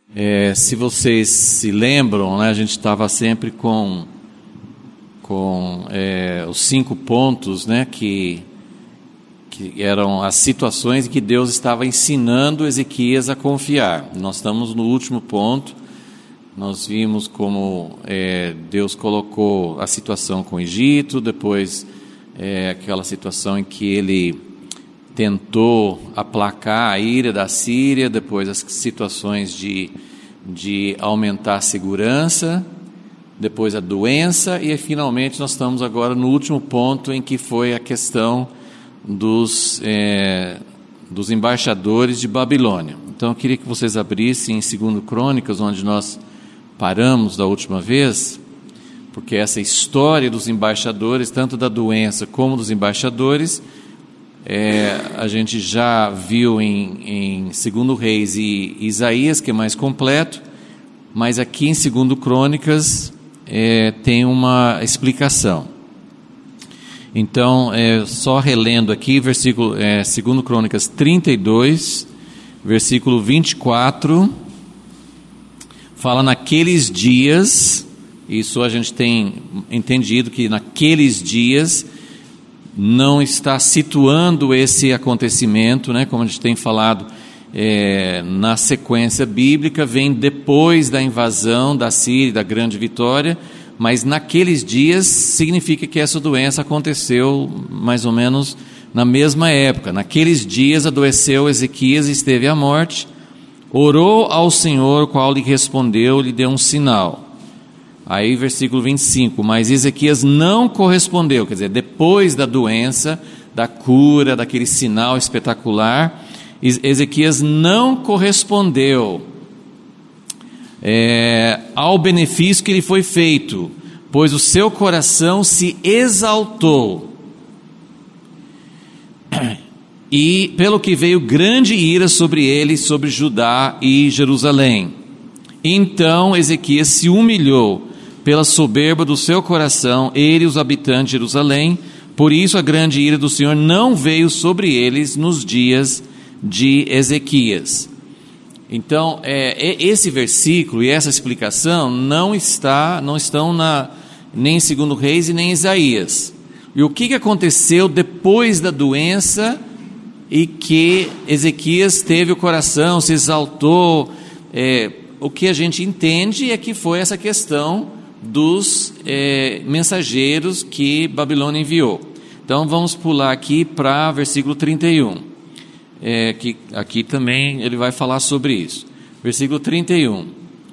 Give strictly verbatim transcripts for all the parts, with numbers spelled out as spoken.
É, se vocês se lembram, né, a gente estava sempre com, com é, os cinco pontos, né, que, que eram as situações em que Deus estava ensinando Ezequias a confiar. Nós estamos no último ponto. Nós vimos como é, Deus colocou a situação com o Egito, depois é, aquela situação em que ele tentou aplacar a ira da Síria, depois as situações de, de aumentar a segurança, depois a doença, e finalmente nós estamos agora no último ponto, em que foi a questão dos, é, dos embaixadores de Babilônia. Então eu queria que vocês abrissem em Segundo Crônicas, onde nós paramos da última vez, porque essa história dos embaixadores, tanto da doença como dos embaixadores, É, a gente já viu em, em Segundo Reis e Isaías, que é mais completo, mas aqui em Segundo Crônicas é, tem uma explicação. Então, é, só relendo aqui, versículo, é, Segundo Crônicas trinta e dois, versículo vinte e quatro, fala naqueles dias, isso a gente tem entendido que naqueles dias não está situando esse acontecimento, né, como a gente tem falado, é, na sequência bíblica, vem depois da invasão da Síria, da grande vitória, mas naqueles dias significa que essa doença aconteceu mais ou menos na mesma época. Naqueles dias adoeceu Ezequias e esteve à morte, orou ao Senhor, o qual lhe respondeu, lhe deu um sinal. Aí versículo vinte e cinco, mas Ezequias não correspondeu, quer dizer, depois da doença, da cura, daquele sinal espetacular, Ezequias não correspondeu é, ao benefício que lhe foi feito, pois o seu coração se exaltou, e pelo que veio grande ira sobre ele, sobre Judá e Jerusalém. Então Ezequias se humilhou pela soberba do seu coração, ele e os habitantes de Jerusalém, por isso a grande ira do Senhor não veio sobre eles nos dias de Ezequias. Então, é, esse versículo e essa explicação não, está, não estão na, nem em Segundo Reis e nem em Isaías. E o que, que aconteceu depois da doença e que Ezequias teve o coração, se exaltou? É, o que a gente entende é que foi essa questão dos é, mensageiros que Babilônia enviou. Então vamos pular aqui para versículo trinta e um, é, que aqui também ele vai falar sobre isso. Versículo trinta e um,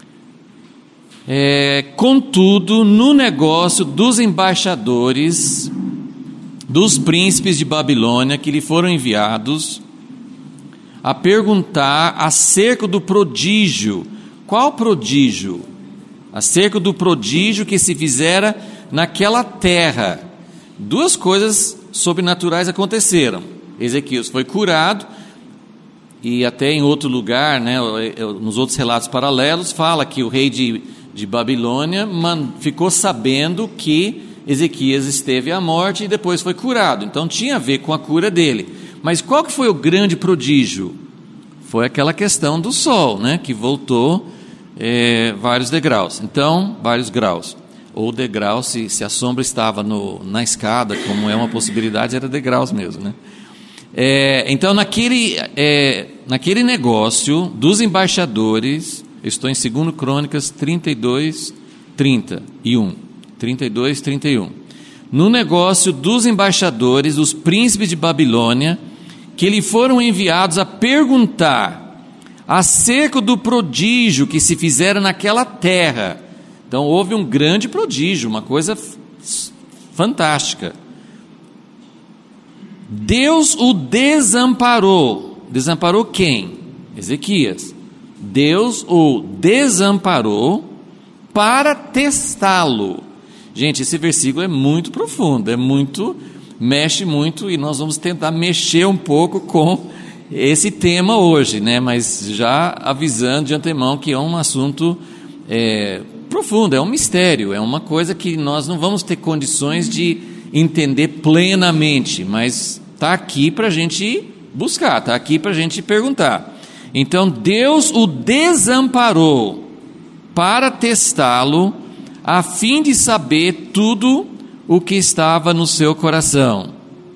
é, contudo, no negócio dos embaixadores, dos príncipes de Babilônia, que lhe foram enviados a perguntar acerca do prodígio. Qual prodígio? Acerca do prodígio que se fizera naquela terra. Duas coisas sobrenaturais aconteceram. Ezequias foi curado, e até em outro lugar, né, nos outros relatos paralelos, fala que o rei de, de Babilônia man, ficou sabendo que Ezequias esteve à morte e depois foi curado. Então tinha a ver com a cura dele. Mas qual que foi o grande prodígio? Foi aquela questão do sol, né, que voltou É, vários degraus, então, vários graus, ou degraus, se, se a sombra estava no, na escada, como é uma possibilidade, era degraus mesmo, né? É, então, naquele, é, naquele negócio dos embaixadores, eu estou em Segundo Crônicas trinta e dois, trinta e um, trinta e dois, trinta e um, no negócio dos embaixadores, dos príncipes de Babilônia, que lhe foram enviados a perguntar acerca do prodígio que se fizera naquela terra. Então houve um grande prodígio, uma coisa f- fantástica. Deus o desamparou. Desamparou quem? Ezequias. Deus o desamparou para testá-lo. Gente, esse versículo é muito profundo, é muito, mexe muito, e nós vamos tentar mexer um pouco com esse tema hoje, né? Mas já avisando de antemão que é um assunto é, profundo, é um mistério, é uma coisa que nós não vamos ter condições de entender plenamente, mas está aqui para a gente buscar, está aqui para a gente perguntar. Então Deus o desamparou para testá-lo, a fim de saber tudo o que estava no seu coração.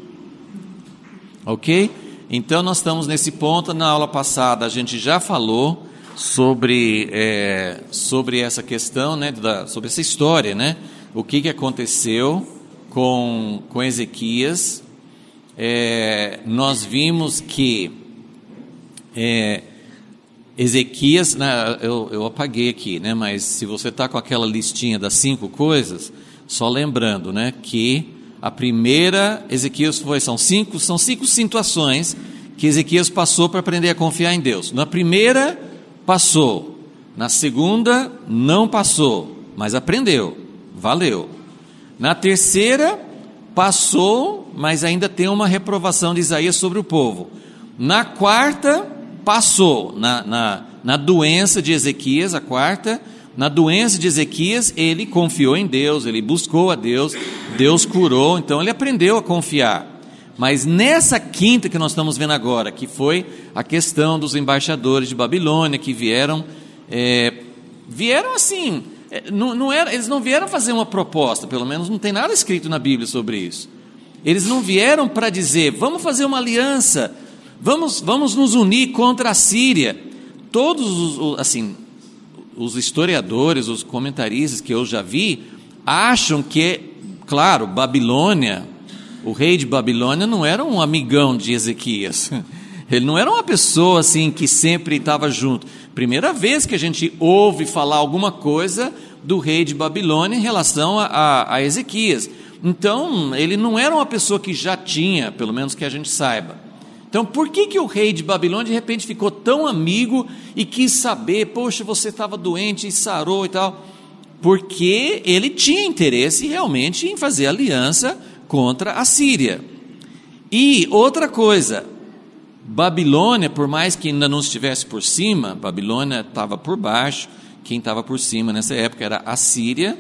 Ok? Então nós estamos nesse ponto. Na aula passada a gente já falou sobre, é, sobre essa questão, né, da, sobre essa história, né? O que, que aconteceu com, com Ezequias. É, nós vimos que é, Ezequias, né, eu, eu apaguei aqui, né, mas se você está com aquela listinha das cinco coisas, só lembrando, né, que a primeira, Ezequias foi, são cinco, são cinco situações que Ezequias passou para aprender a confiar em Deus. Na primeira, passou. Na segunda, não passou, mas aprendeu, valeu. Na terceira, passou, mas ainda tem uma reprovação de Isaías sobre o povo. Na quarta, passou. Na, na, na doença de Ezequias, a quarta, na doença de Ezequias, ele confiou em Deus, ele buscou a Deus, Deus curou, então ele aprendeu a confiar. Mas nessa quinta que nós estamos vendo agora, que foi a questão dos embaixadores de Babilônia, que vieram, é, vieram assim, não, não era, eles não vieram fazer uma proposta, pelo menos não tem nada escrito na Bíblia sobre isso. Eles não vieram para dizer, vamos fazer uma aliança, vamos, vamos nos unir contra a Síria. Todos os, assim, os historiadores, os comentaristas que eu já vi, acham que, claro, Babilônia, o rei de Babilônia não era um amigão de Ezequias, ele não era uma pessoa assim que sempre estava junto. Primeira vez que a gente ouve falar alguma coisa do rei de Babilônia em relação a, a, a Ezequias. Então, ele não era uma pessoa que já tinha, pelo menos que a gente saiba. Então, por que, que o rei de Babilônia de repente ficou tão amigo e quis saber, poxa, você estava doente e sarou e tal? Porque ele tinha interesse realmente em fazer aliança contra a Síria. E outra coisa, Babilônia, por mais que ainda não estivesse por cima, Babilônia estava por baixo, quem estava por cima nessa época era a Síria,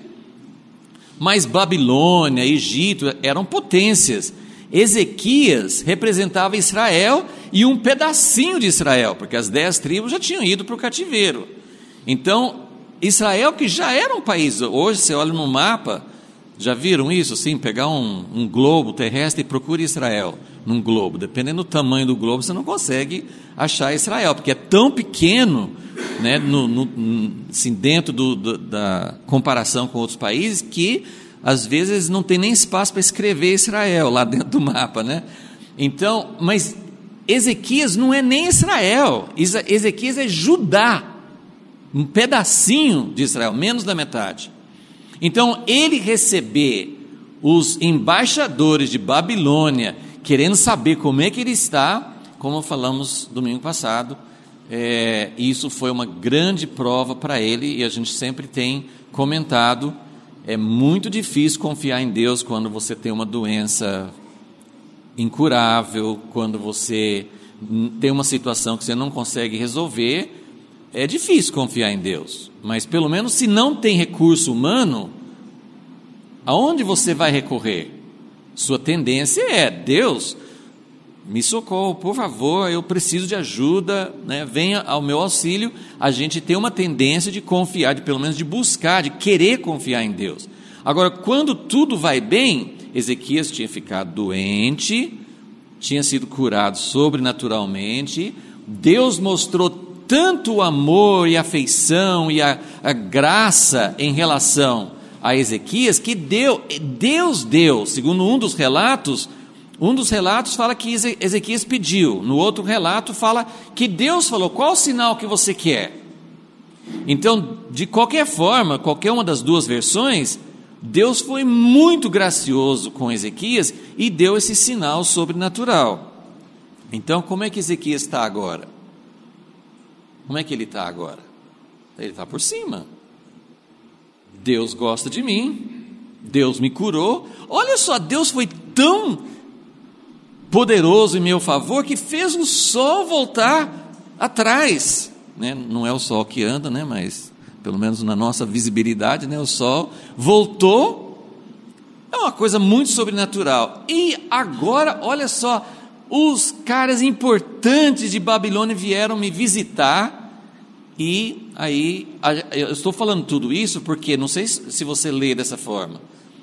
mas Babilônia, Egito eram potências. Ezequias representava Israel e um pedacinho de Israel, porque as dez tribos já tinham ido para o cativeiro. Então, Israel, que já era um país, hoje você olha no mapa, já viram isso? Assim, pegar um, um globo terrestre e procure Israel num globo, dependendo do tamanho do globo, você não consegue achar Israel, porque é tão pequeno, né, no, no, assim, dentro do, do, da comparação com outros países, que às vezes não tem nem espaço para escrever Israel lá dentro do mapa, né? Então, mas Ezequias não é nem Israel, Ezequias é Judá, um pedacinho de Israel, menos da metade. Então, ele receber os embaixadores de Babilônia, querendo saber como é que ele está, como falamos domingo passado, é, isso foi uma grande prova para ele, e a gente sempre tem comentado, é muito difícil confiar em Deus quando você tem uma doença incurável, quando você tem uma situação que você não consegue resolver. É difícil confiar em Deus, mas pelo menos se não tem recurso humano, aonde você vai recorrer? Sua tendência é, Deus, me socorre, por favor, eu preciso de ajuda, né? Venha ao meu auxílio. A gente tem uma tendência de confiar, de pelo menos de buscar, de querer confiar em Deus. Agora, quando tudo vai bem, Ezequias tinha ficado doente, tinha sido curado sobrenaturalmente, Deus mostrou tanto o amor e a afeição e a, a graça em relação a Ezequias, que deu, Deus deu, segundo um dos relatos, um dos relatos fala que Ezequias pediu, no outro relato fala que Deus falou, qual o sinal que você quer? Então, de qualquer forma, qualquer uma das duas versões, Deus foi muito gracioso com Ezequias e deu esse sinal sobrenatural. Então, como é que Ezequias está agora? Como é que ele está agora? Ele está por cima. Deus gosta de mim, Deus me curou. Olha só, Deus foi tão poderoso em meu favor que fez o sol voltar atrás, né? Não é o sol que anda, né? Mas pelo menos na nossa visibilidade, né? O sol voltou. É uma coisa muito sobrenatural. E agora, olha só, os caras importantes de Babilônia vieram me visitar. E aí, eu estou falando tudo isso porque, não sei se você lê dessa forma,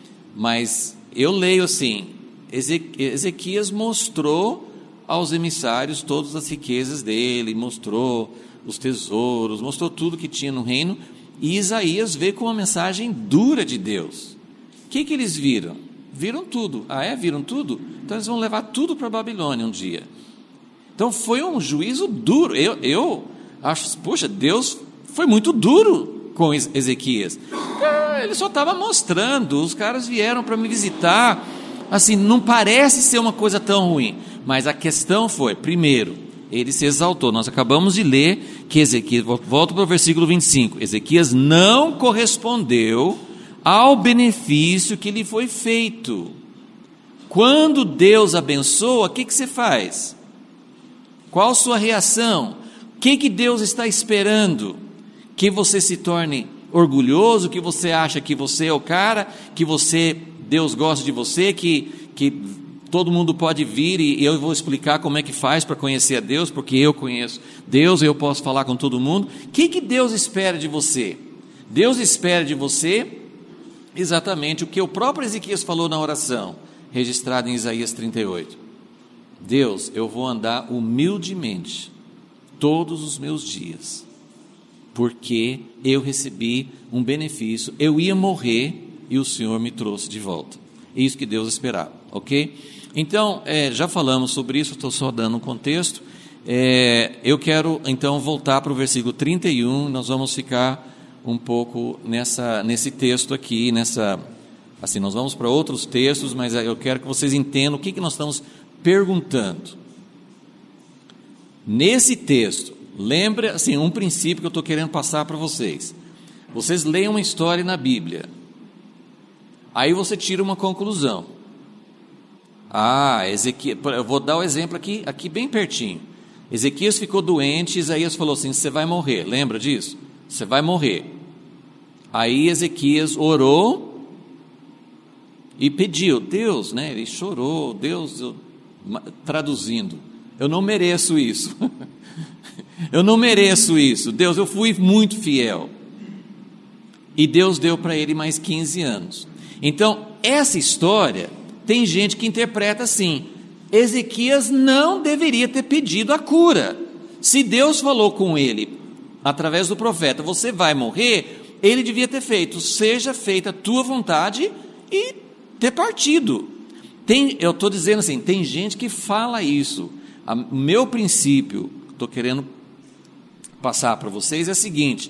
mas eu leio assim: Ezequias mostrou aos emissários todas as riquezas dele, mostrou os tesouros, mostrou tudo que tinha no reino, e Isaías veio com uma mensagem dura de Deus. O que que eles viram? Viram tudo. Ah é? Viram tudo? Então eles vão levar tudo para a Babilônia um dia. Então foi um juízo duro. Eu... eu acho, poxa, Deus foi muito duro com Ezequias. Ele só estava mostrando, os caras vieram para me visitar, assim, não parece ser uma coisa tão ruim, mas a questão foi, primeiro, ele se exaltou. Nós acabamos de ler que Ezequias, volto para o versículo vinte e cinco, Ezequias não correspondeu ao benefício que lhe foi feito. Quando Deus abençoa, o que, que você faz? Qual a sua reação? O que, que Deus está esperando? Que você se torne orgulhoso, que você acha que você é o cara, que você, Deus gosta de você, que, que todo mundo pode vir e eu vou explicar como é que faz para conhecer a Deus, porque eu conheço Deus e eu posso falar com todo mundo. O que, que Deus espera de você? Deus espera de você exatamente o que o próprio Ezequias falou na oração, registrada em Isaías trinta e oito. Deus, eu vou andar humildemente todos os meus dias, porque eu recebi um benefício, eu ia morrer e o Senhor me trouxe de volta. É isso que Deus esperava, ok? Então, é, já falamos sobre isso, estou só dando um contexto. É, eu quero então voltar para o versículo trinta e um, nós vamos ficar um pouco nessa, nesse texto aqui, nessa, assim, nós vamos para outros textos, mas eu quero que vocês entendam o que, que nós estamos perguntando. Nesse texto, lembra, assim, um princípio que eu estou querendo passar para vocês. Vocês leem uma história na Bíblia, aí você tira uma conclusão. Ah, Ezequias, eu vou dar o exemplo aqui, aqui bem pertinho. Ezequias ficou doente, Isaías falou assim: você vai morrer, lembra disso? Você vai morrer. Aí Ezequias orou e pediu, Deus, né, ele chorou, Deus, eu, traduzindo, eu não mereço isso, eu não mereço isso, Deus, eu fui muito fiel, e Deus deu para ele mais quinze anos, então essa história, tem gente que interpreta assim, Ezequias não deveria ter pedido a cura, se Deus falou com ele, através do profeta, você vai morrer, ele devia ter feito, seja feita a tua vontade, e ter partido. Tem, eu estou dizendo assim, tem gente que fala isso. O meu princípio, estou querendo passar para vocês, é o seguinte: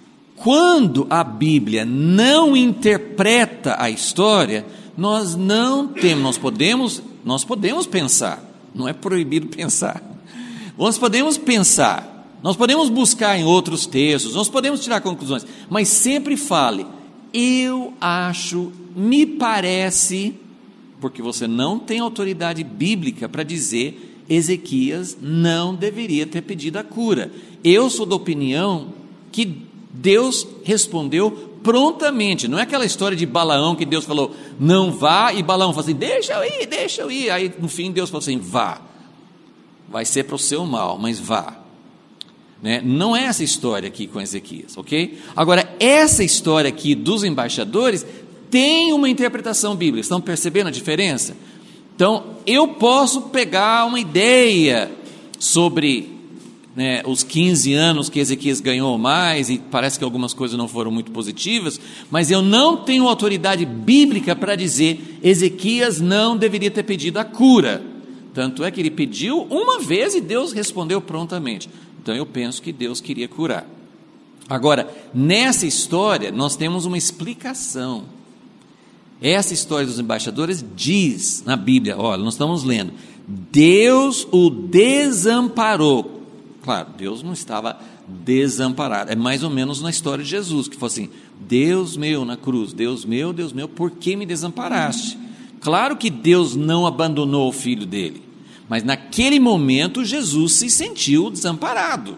quando a Bíblia não interpreta a história, nós não temos, nós podemos, nós podemos pensar, não é proibido pensar, nós podemos pensar, nós podemos buscar em outros textos, nós podemos tirar conclusões, mas sempre fale, eu acho, me parece, porque você não tem autoridade bíblica para dizer Ezequias não deveria ter pedido a cura. Eu sou da opinião que Deus respondeu prontamente, não é aquela história de Balaão que Deus falou, não vá, e Balaão falou assim, deixa eu ir, deixa eu ir, aí no fim Deus falou assim, vá, vai ser para o seu mal, mas vá, né? Não é essa história aqui com Ezequias, ok? Agora, essa história aqui dos embaixadores tem uma interpretação bíblica, estão percebendo a diferença? Então, eu posso pegar uma ideia sobre, né, os quinze anos que Ezequias ganhou mais, e parece que algumas coisas não foram muito positivas, mas eu não tenho autoridade bíblica para dizer, Ezequias não deveria ter pedido a cura, tanto é que ele pediu uma vez e Deus respondeu prontamente, então eu penso que Deus queria curar. Agora, nessa história, nós temos uma explicação. Essa história dos embaixadores diz na Bíblia, olha, nós estamos lendo, Deus o desamparou. Claro, Deus não estava desamparado, é mais ou menos na história de Jesus, que foi assim, Deus meu na cruz, Deus meu, Deus meu, por que me desamparaste? Claro que Deus não abandonou o filho dele, mas naquele momento Jesus se sentiu desamparado.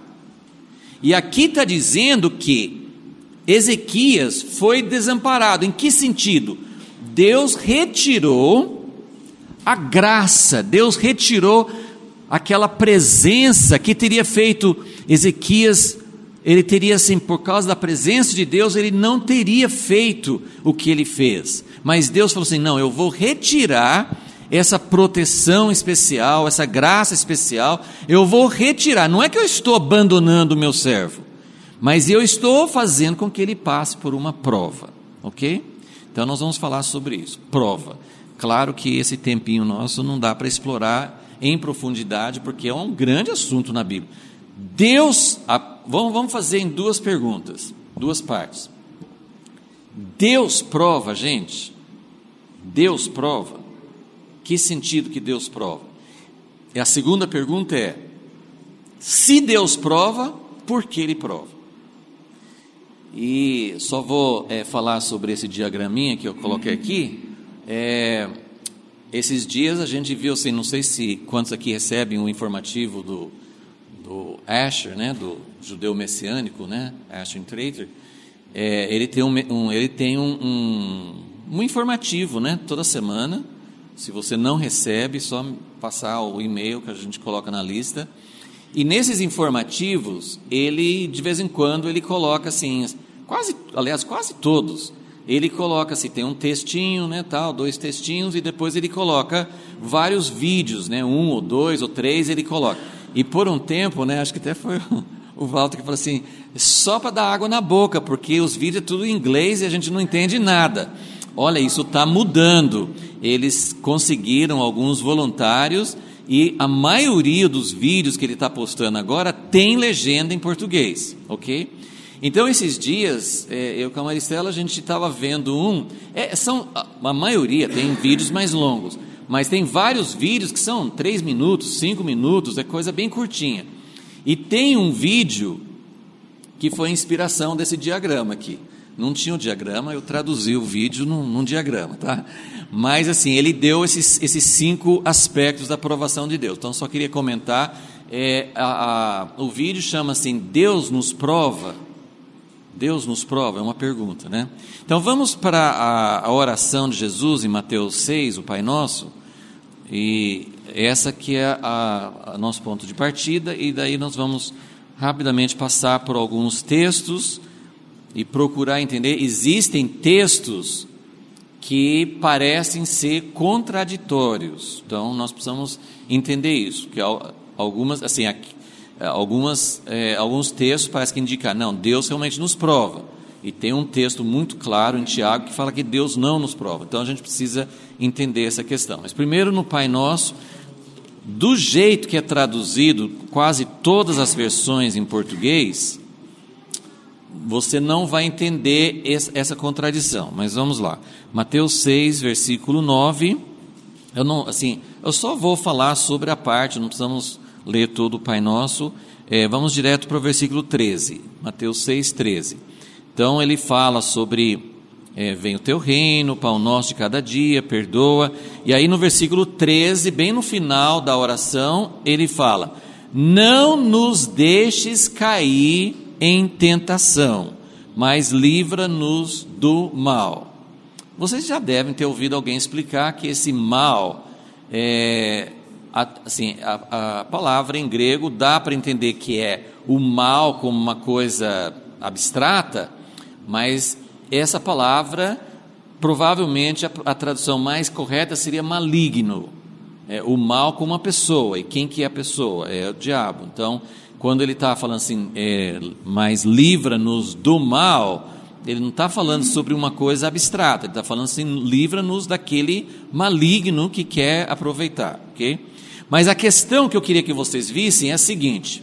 E aqui está dizendo que Ezequias foi desamparado, em que sentido? Deus retirou a graça, Deus retirou aquela presença que teria feito Ezequias, ele teria assim, por causa da presença de Deus, ele não teria feito o que ele fez, mas Deus falou assim, não, eu vou retirar essa proteção especial, essa graça especial, eu vou retirar, não é que eu estou abandonando o meu servo, mas eu estou fazendo com que ele passe por uma prova, ok? Então nós vamos falar sobre isso, prova. Claro que esse tempinho nosso não dá para explorar em profundidade, porque é um grande assunto na Bíblia. Deus, a, vamos, vamos fazer em duas perguntas, duas partes. Deus prova, gente? Deus prova? Que sentido que Deus prova? E a segunda pergunta é, se Deus prova, por que Ele prova? E só vou é, falar sobre esse diagraminha que eu coloquei aqui. É, esses dias a gente viu, assim, não sei se quantos aqui recebem o informativo do, do Asher, né, do judeu messiânico, né, Asher Trader. É, ele tem, um, um, ele tem um, um, um informativo, né, toda semana. Se você não recebe, só passar o e-mail que a gente coloca na lista. E nesses informativos, ele, de vez em quando, ele coloca assim, quase, aliás, quase todos, ele coloca assim, tem um textinho, né, tal, dois textinhos, e depois ele coloca vários vídeos, né, um ou dois ou três, ele coloca. E por um tempo, né, acho que até foi o Walter que falou assim, só para dar água na boca, porque os vídeos é tudo em inglês e a gente não entende nada. Olha, isso está mudando. Eles conseguiram alguns voluntários e a maioria dos vídeos que ele está postando agora tem legenda em português, ok? Então, esses dias, é, eu com a Maristela, a gente estava vendo um, é, são, a maioria tem vídeos mais longos, mas tem vários vídeos que são três minutos, cinco minutos, é coisa bem curtinha. E tem um vídeo que foi a inspiração desse diagrama aqui. Não tinha o diagrama, eu traduzi o vídeo num, num diagrama, tá? Mas assim, ele deu esses, esses cinco aspectos da aprovação de Deus. Então, só queria comentar, é, a, a, o vídeo chama assim, Deus nos prova. Deus nos prova, é uma pergunta, né? Então, vamos para a, a oração de Jesus em Mateus seis, o Pai Nosso, e essa que é a, a nosso ponto de partida, e daí nós vamos rapidamente passar por alguns textos e procurar entender. Existem textos que parecem ser contraditórios, então nós precisamos entender isso, que algumas, assim, algumas, é, alguns textos parecem que indicam, não, Deus realmente nos prova, e tem um texto muito claro em Tiago que fala que Deus não nos prova, então a gente precisa entender essa questão. Mas primeiro, no Pai Nosso, do jeito que é traduzido quase todas as versões em português, você não vai entender essa contradição, mas vamos lá. Mateus seis, versículo nove, eu, não, assim, eu só vou falar sobre a parte, não precisamos ler todo o Pai Nosso, é, vamos direto para o versículo treze, Mateus seis, treze. Então ele fala sobre, é, vem o teu reino, pão nosso de cada dia, perdoa, e aí no versículo treze, bem no final da oração, ele fala, não nos deixes cair em tentação, mas livra-nos do mal. Vocês já devem ter ouvido alguém explicar que esse mal, é, a, assim, a, a palavra em grego dá para entender que é o mal como uma coisa abstrata, mas essa palavra, provavelmente a, a tradução mais correta seria maligno, é, o mal como uma pessoa, e quem que é a pessoa? É o diabo. Então, quando ele está falando assim, é, mas livra-nos do mal, ele não está falando sobre uma coisa abstrata, ele está falando assim, livra-nos daquele maligno que quer aproveitar, ok? Mas a questão que eu queria que vocês vissem é a seguinte,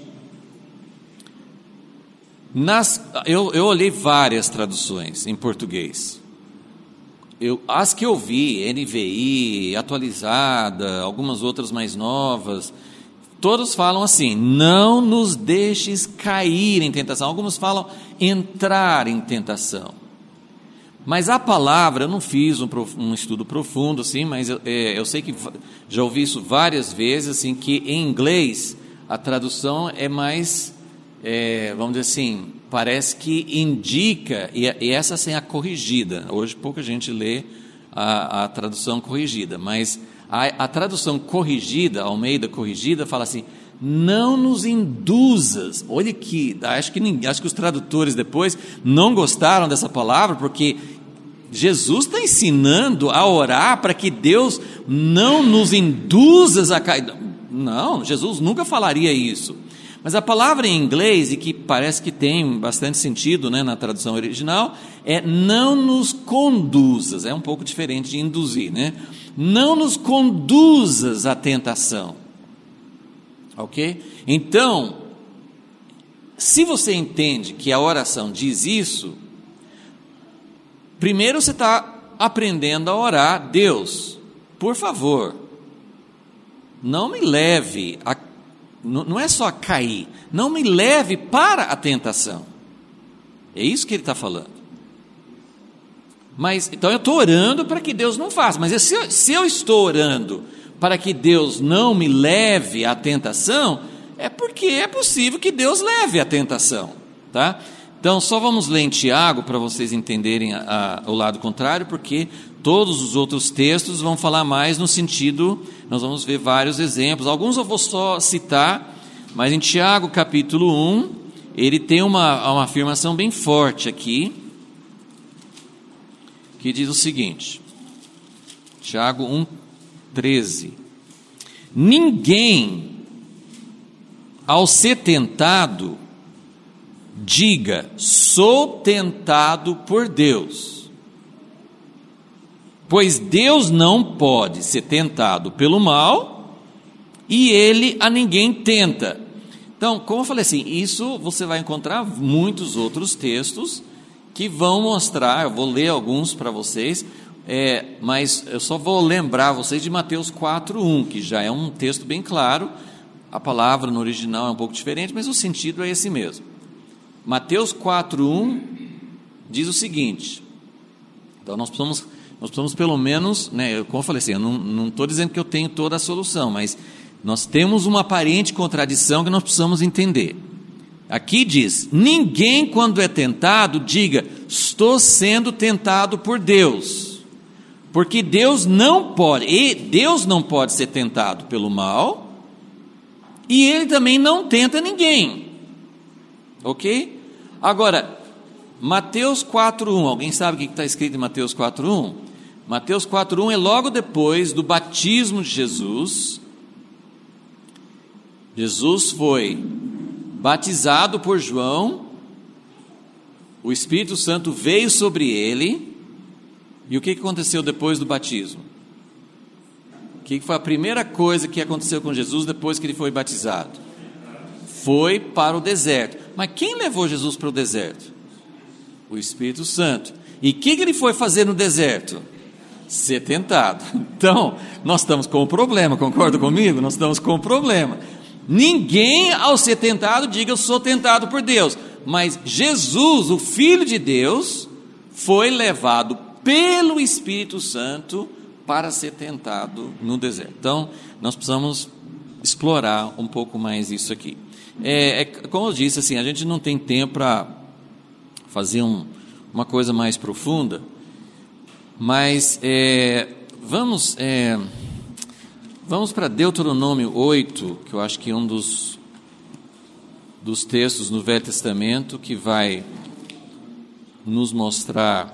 nas, eu, eu olhei várias traduções em português, eu, as que eu vi, N V I, atualizada, algumas outras mais novas, todos falam assim, não nos deixes cair em tentação. Alguns falam entrar em tentação. Mas a palavra, eu não fiz um, um estudo profundo, assim, mas eu, é, eu sei que já ouvi isso várias vezes, assim, que em inglês a tradução é mais, é, vamos dizer assim, parece que indica, e, e essa assim, é a corrigida. Hoje pouca gente lê a, a tradução corrigida, mas A, a tradução corrigida, Almeida corrigida, fala assim: não nos induzas. Olha que, acho que, ninguém, acho que os tradutores depois não gostaram dessa palavra, porque Jesus está ensinando a orar para que Deus não nos induza a cair. Não, Jesus nunca falaria isso. Mas a palavra em inglês, e que parece que tem bastante sentido, né, na tradução original, é não nos conduzas. É um pouco diferente de induzir, né? Não nos conduzas à tentação. Ok? Então, se você entende que a oração diz isso, primeiro você está aprendendo a orar: Deus, por favor, não me leve a, não é só a cair, não me leve para a tentação. É isso que ele está falando. Mas, então eu estou orando para que Deus não faça, mas se eu, se eu estou orando para que Deus não me leve à tentação, é porque é possível que Deus leve à tentação, tá? Então, só vamos ler em Tiago para vocês entenderem a, a, o lado contrário, porque todos os outros textos vão falar mais no sentido, nós vamos ver vários exemplos, alguns eu vou só citar, mas em Tiago capítulo um, ele tem uma, uma afirmação bem forte aqui, que diz o seguinte, Tiago um, treze: ninguém, ao ser tentado, diga: sou tentado por Deus, pois Deus não pode ser tentado pelo mal, e ele a ninguém tenta. Então, como eu falei assim, isso você vai encontrar muitos outros textos que vão mostrar, eu vou ler alguns para vocês, é, mas eu só vou lembrar vocês de Mateus quatro, um, que já é um texto bem claro. A palavra no original é um pouco diferente, mas o sentido é esse mesmo. Mateus quatro, um diz o seguinte, então nós precisamos, nós precisamos pelo menos, né, como eu falei assim, eu não estou dizendo que eu tenho toda a solução, mas nós temos uma aparente contradição que nós precisamos entender. Aqui diz: ninguém, quando é tentado, diga: estou sendo tentado por Deus, porque Deus não pode, e Deus não pode ser tentado pelo mal, e ele também não tenta ninguém. Ok? Agora, Mateus quatro, um, alguém sabe o que está escrito em Mateus quatro, um? Mateus quatro, um é logo depois do batismo de Jesus. Jesus foi batizado por João, o Espírito Santo veio sobre ele, e o que aconteceu depois do batismo? O que foi a primeira coisa que aconteceu com Jesus depois que ele foi batizado? Foi para o deserto. Mas quem levou Jesus para o deserto? O Espírito Santo. E o que ele foi fazer no deserto? Ser tentado. Então, nós estamos com um problema, concorda comigo? Nós estamos com um problema. Ninguém, ao ser tentado, diga: eu sou tentado por Deus. Mas Jesus, o Filho de Deus, foi levado pelo Espírito Santo para ser tentado no deserto. Então, nós precisamos explorar um pouco mais isso aqui. É, é, como eu disse, assim, a gente não tem tempo para fazer um, uma coisa mais profunda, mas é, vamos, é, vamos para Deuteronômio oito, que eu acho que é um dos, dos textos no Velho Testamento que vai nos mostrar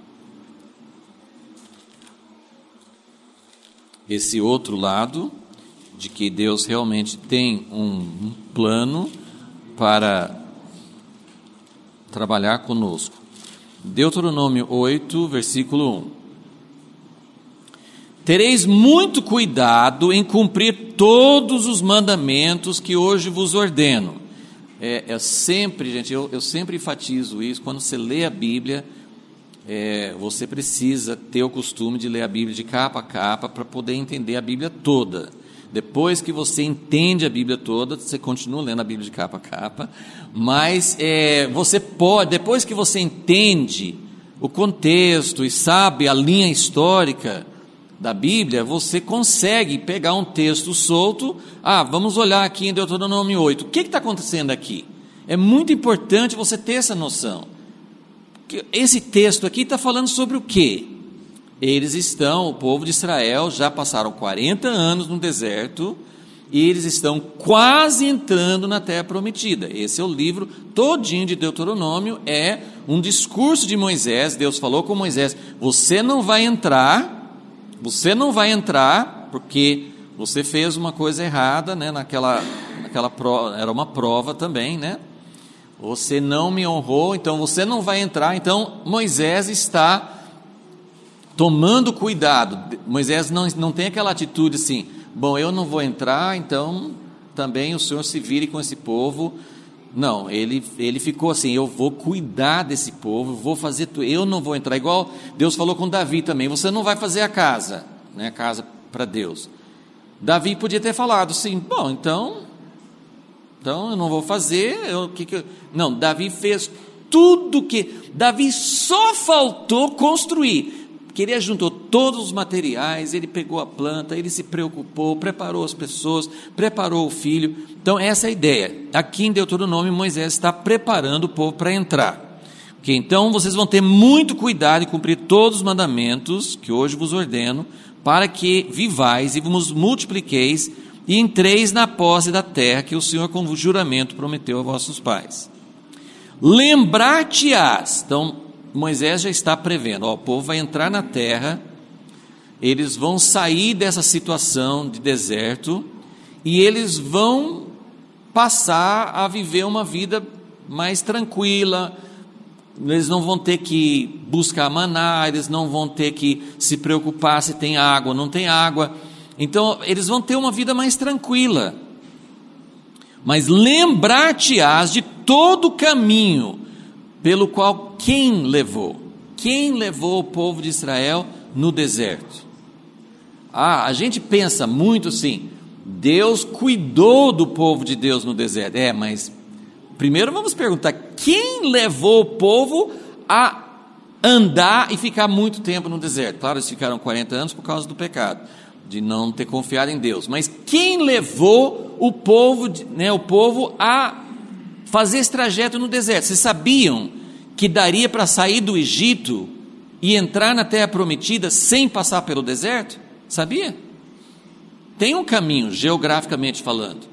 esse outro lado, de que Deus realmente tem um, um plano para trabalhar conosco. Deuteronômio oito, versículo um: tereis muito cuidado em cumprir todos os mandamentos que hoje vos ordeno. É, é sempre, gente, eu, eu sempre enfatizo isso, quando você lê a Bíblia, é, você precisa ter o costume de ler a Bíblia de capa a capa para poder entender a Bíblia toda. Depois que você entende a Bíblia toda, você continua lendo a Bíblia de capa a capa, mas é, você pode, depois que você entende o contexto e sabe a linha histórica da Bíblia, você consegue pegar um texto solto. Ah, vamos olhar aqui em Deuteronômio oito, o que está acontecendo aqui? É muito importante você ter essa noção. Esse texto aqui está falando sobre o quê? Eles estão, o povo de Israel já passaram quarenta anos no deserto, e eles estão quase entrando na terra prometida. Esse é o livro todinho de Deuteronômio, é um discurso de Moisés. Deus falou com Moisés: você não vai entrar, você não vai entrar, porque você fez uma coisa errada, né, naquela, naquela prova, era uma prova também, né? Você não me honrou, então você não vai entrar. Então Moisés está tomando cuidado. Moisés não, não tem aquela atitude assim: bom, eu não vou entrar, então também o Senhor se vire com esse povo. Não, ele, ele ficou assim: eu vou cuidar desse povo, vou fazer tudo, eu não vou entrar. Igual Deus falou com Davi também: você não vai fazer a casa, né, a casa para Deus. Davi podia ter falado assim: bom, então, então eu não vou fazer. Eu, que que eu... Não, Davi fez tudo que... Davi só faltou construir. Que ele juntou todos os materiais, ele pegou a planta, ele se preocupou, preparou as pessoas, preparou o filho. Então essa é a ideia. Aqui em Deuteronômio, Moisés está preparando o povo para entrar. Okay, então vocês vão ter muito cuidado em cumprir todos os mandamentos que hoje vos ordeno, para que vivais e vos multipliqueis e entreis na posse da terra que o Senhor com juramento prometeu a vossos pais. Lembrar-te-ás. Então Moisés já está prevendo, ó, o povo vai entrar na terra, eles vão sair dessa situação de deserto, e eles vão passar a viver uma vida mais tranquila. Eles não vão ter que buscar maná, eles não vão ter que se preocupar se tem água ou não tem água. Então eles vão ter uma vida mais tranquila. Mas lembrar-te-ás de todo o caminho pelo qual quem levou? Quem levou o povo de Israel no deserto? Ah, a gente pensa muito assim: Deus cuidou do povo de Deus no deserto. É, mas primeiro vamos perguntar: quem levou o povo a andar e ficar muito tempo no deserto? Claro, eles ficaram quarenta anos por causa do pecado, de não ter confiado em Deus. Mas quem levou o povo, né, o povo a fazer esse trajeto no deserto? Vocês sabiam que daria para sair do Egito e entrar na terra prometida sem passar pelo deserto? Sabia? Tem um caminho, geograficamente falando,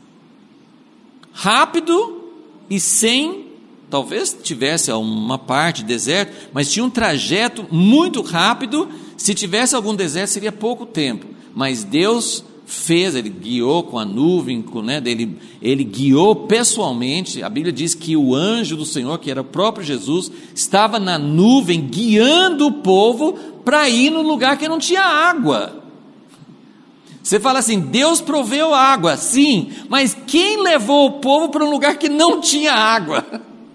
rápido e sem, talvez tivesse uma parte de deserto, mas tinha um trajeto muito rápido. Se tivesse algum deserto seria pouco tempo, mas Deus fez, ele guiou com a nuvem, com, né, ele, ele guiou pessoalmente. A Bíblia diz que o anjo do Senhor, que era o próprio Jesus, estava na nuvem guiando o povo para ir no lugar que não tinha água. Você fala assim: Deus proveu água, sim, mas quem levou o povo para um lugar que não tinha água?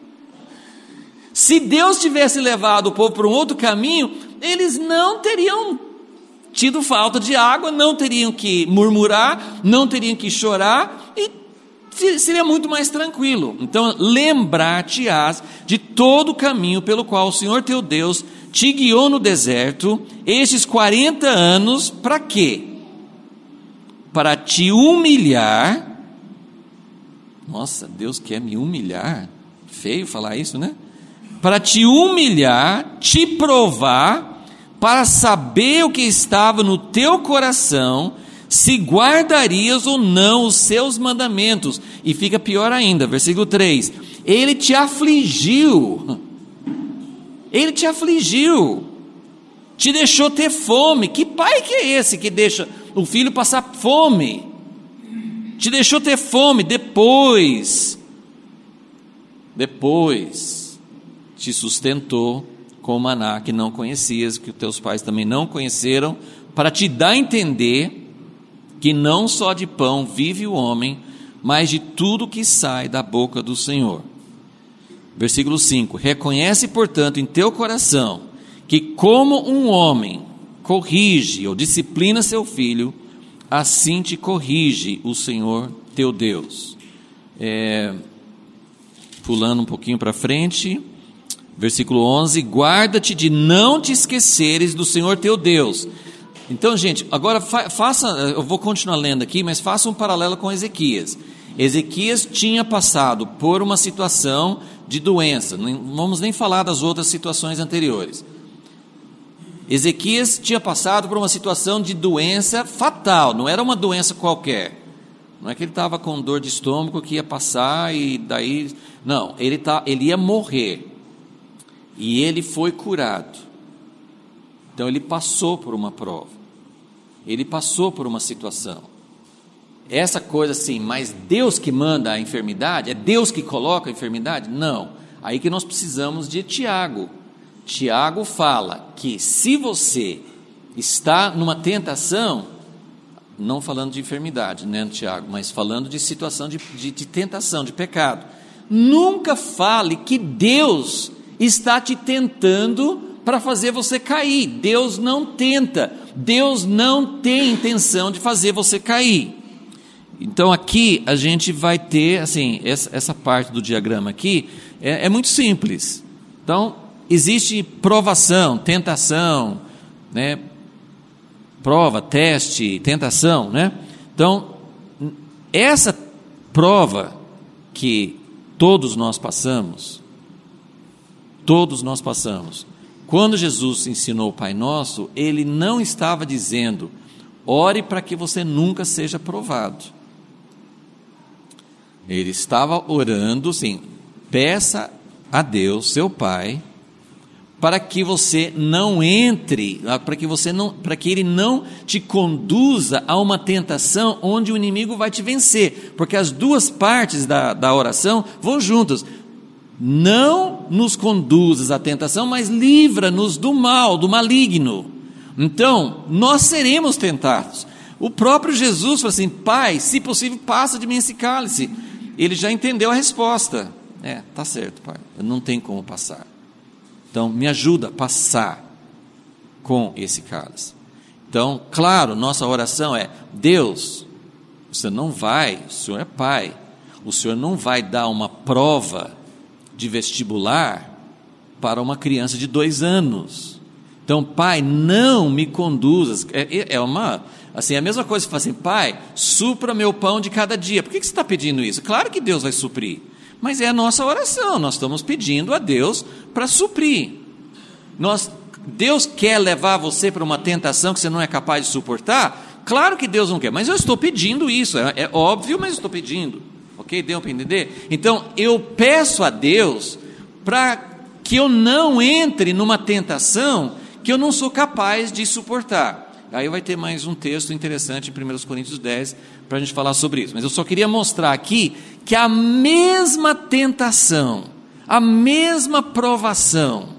Se Deus tivesse levado o povo para um outro caminho, eles não teriam tido falta de água, não teriam que murmurar, não teriam que chorar, e seria muito mais tranquilo. Então lembrar-te-ás de todo o caminho pelo qual o Senhor teu Deus te guiou no deserto estes quarenta anos. Para quê? Para te humilhar. Nossa, Deus quer me humilhar? Feio falar isso, né? Para te humilhar, te provar, para saber o que estava no teu coração, se guardarias ou não os seus mandamentos. E fica pior ainda, versículo três: ele te afligiu, ele te afligiu, te deixou ter fome. Que pai que é esse que deixa o filho passar fome? Te deixou ter fome, depois, depois te sustentou com maná que não conhecias, que os teus pais também não conheceram, para te dar a entender que não só de pão vive o homem, mas de tudo que sai da boca do Senhor. Versículo cinco: reconhece, portanto, em teu coração que como um homem corrige ou disciplina seu filho, assim te corrige o Senhor teu Deus. É, pulando um pouquinho para frente, versículo onze: guarda-te de não te esqueceres do Senhor teu Deus. Então, gente, agora fa- faça, eu vou continuar lendo aqui, mas faça um paralelo com Ezequias. Ezequias tinha passado por uma situação de doença, não vamos nem falar das outras situações anteriores. Ezequias tinha passado por uma situação de doença fatal, não era uma doença qualquer. Não é que ele estava com dor de estômago que ia passar e daí... Não, ele, tá, ele ia morrer. E ele foi curado. Então ele passou por uma prova. Ele passou por uma situação. Essa coisa assim, mas Deus que manda a enfermidade? É Deus que coloca a enfermidade? Não. Aí que nós precisamos de Tiago. Tiago fala que se você está numa tentação... Não falando de enfermidade, né, Tiago, mas falando de situação de, de, de tentação, de pecado. Nunca fale que Deus está te tentando para fazer você cair. Deus não tenta, Deus não tem intenção de fazer você cair. Então aqui a gente vai ter, assim, essa, essa parte do diagrama aqui é, é muito simples. Então, existe provação, tentação, né? Prova, teste, tentação, né? Então, essa prova que todos nós passamos, todos nós passamos, quando Jesus ensinou o Pai Nosso, Ele não estava dizendo, ore para que você nunca seja provado. Ele estava orando, sim, peça a Deus, seu Pai, para que você não entre, para que você não, para que ele não te conduza a uma tentação onde o inimigo vai te vencer, porque as duas partes da, da oração vão juntas. Não nos conduzas à tentação, mas livra-nos do mal, do maligno. Então, nós seremos tentados. O próprio Jesus falou assim, Pai, se possível, passa de mim esse cálice. Ele já entendeu a resposta. É, tá certo, Pai, não tem como passar. Então, me ajuda a passar com esse cálice. Então, claro, nossa oração é, Deus, você não vai, o Senhor é Pai, o Senhor não vai dar uma prova de vestibular para uma criança de dois anos. Então, Pai, não me conduzas. É, é uma, assim, a mesma coisa que fala assim, Pai, supra meu pão de cada dia. Por que, que você está pedindo isso? Claro que Deus vai suprir. Mas é a nossa oração, nós estamos pedindo a Deus para suprir. Nós, Deus quer levar você para uma tentação que você não é capaz de suportar? Claro que Deus não quer, mas eu estou pedindo isso, é, é óbvio, mas eu estou pedindo. Ok? Deu para entender? Então, eu peço a Deus para que eu não entre numa tentação que eu não sou capaz de suportar. Aí vai ter mais um texto interessante em primeira Coríntios dez, para a gente falar sobre isso. Mas eu só queria mostrar aqui que a mesma tentação, a mesma provação,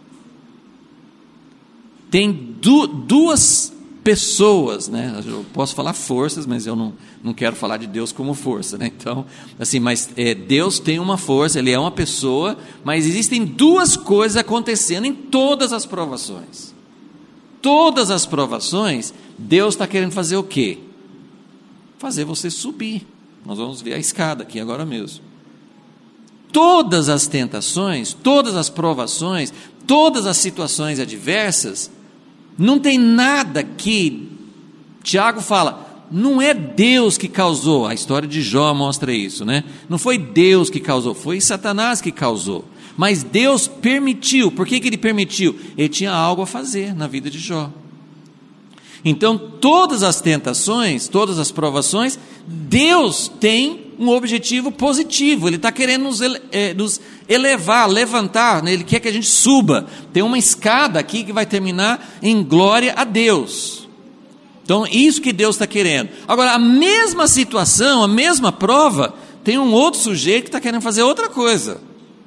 tem du- duas pessoas, né? Eu posso falar forças, mas eu não, não quero falar de Deus como força, né? Então, assim, mas é, Deus tem uma força, Ele é uma pessoa, mas existem duas coisas acontecendo em todas as provações. Todas as provações, Deus está querendo fazer o quê? Fazer você subir. Nós vamos ver a escada aqui agora mesmo. Todas as tentações, todas as provações, todas as situações adversas, não tem nada que, Tiago fala, não é Deus que causou, a história de Jó mostra isso, né? Não foi Deus que causou, foi Satanás que causou. Mas Deus permitiu. Por que que Ele permitiu? Ele tinha algo a fazer na vida de Jó. Então, todas as tentações, todas as provações, Deus tem um objetivo positivo. Ele está querendo nos, ele, é, nos elevar, levantar, né? Ele quer que a gente suba. Tem uma escada aqui que vai terminar em glória a Deus. Então, isso que Deus está querendo. Agora, a mesma situação, a mesma prova, tem um outro sujeito que está querendo fazer outra coisa.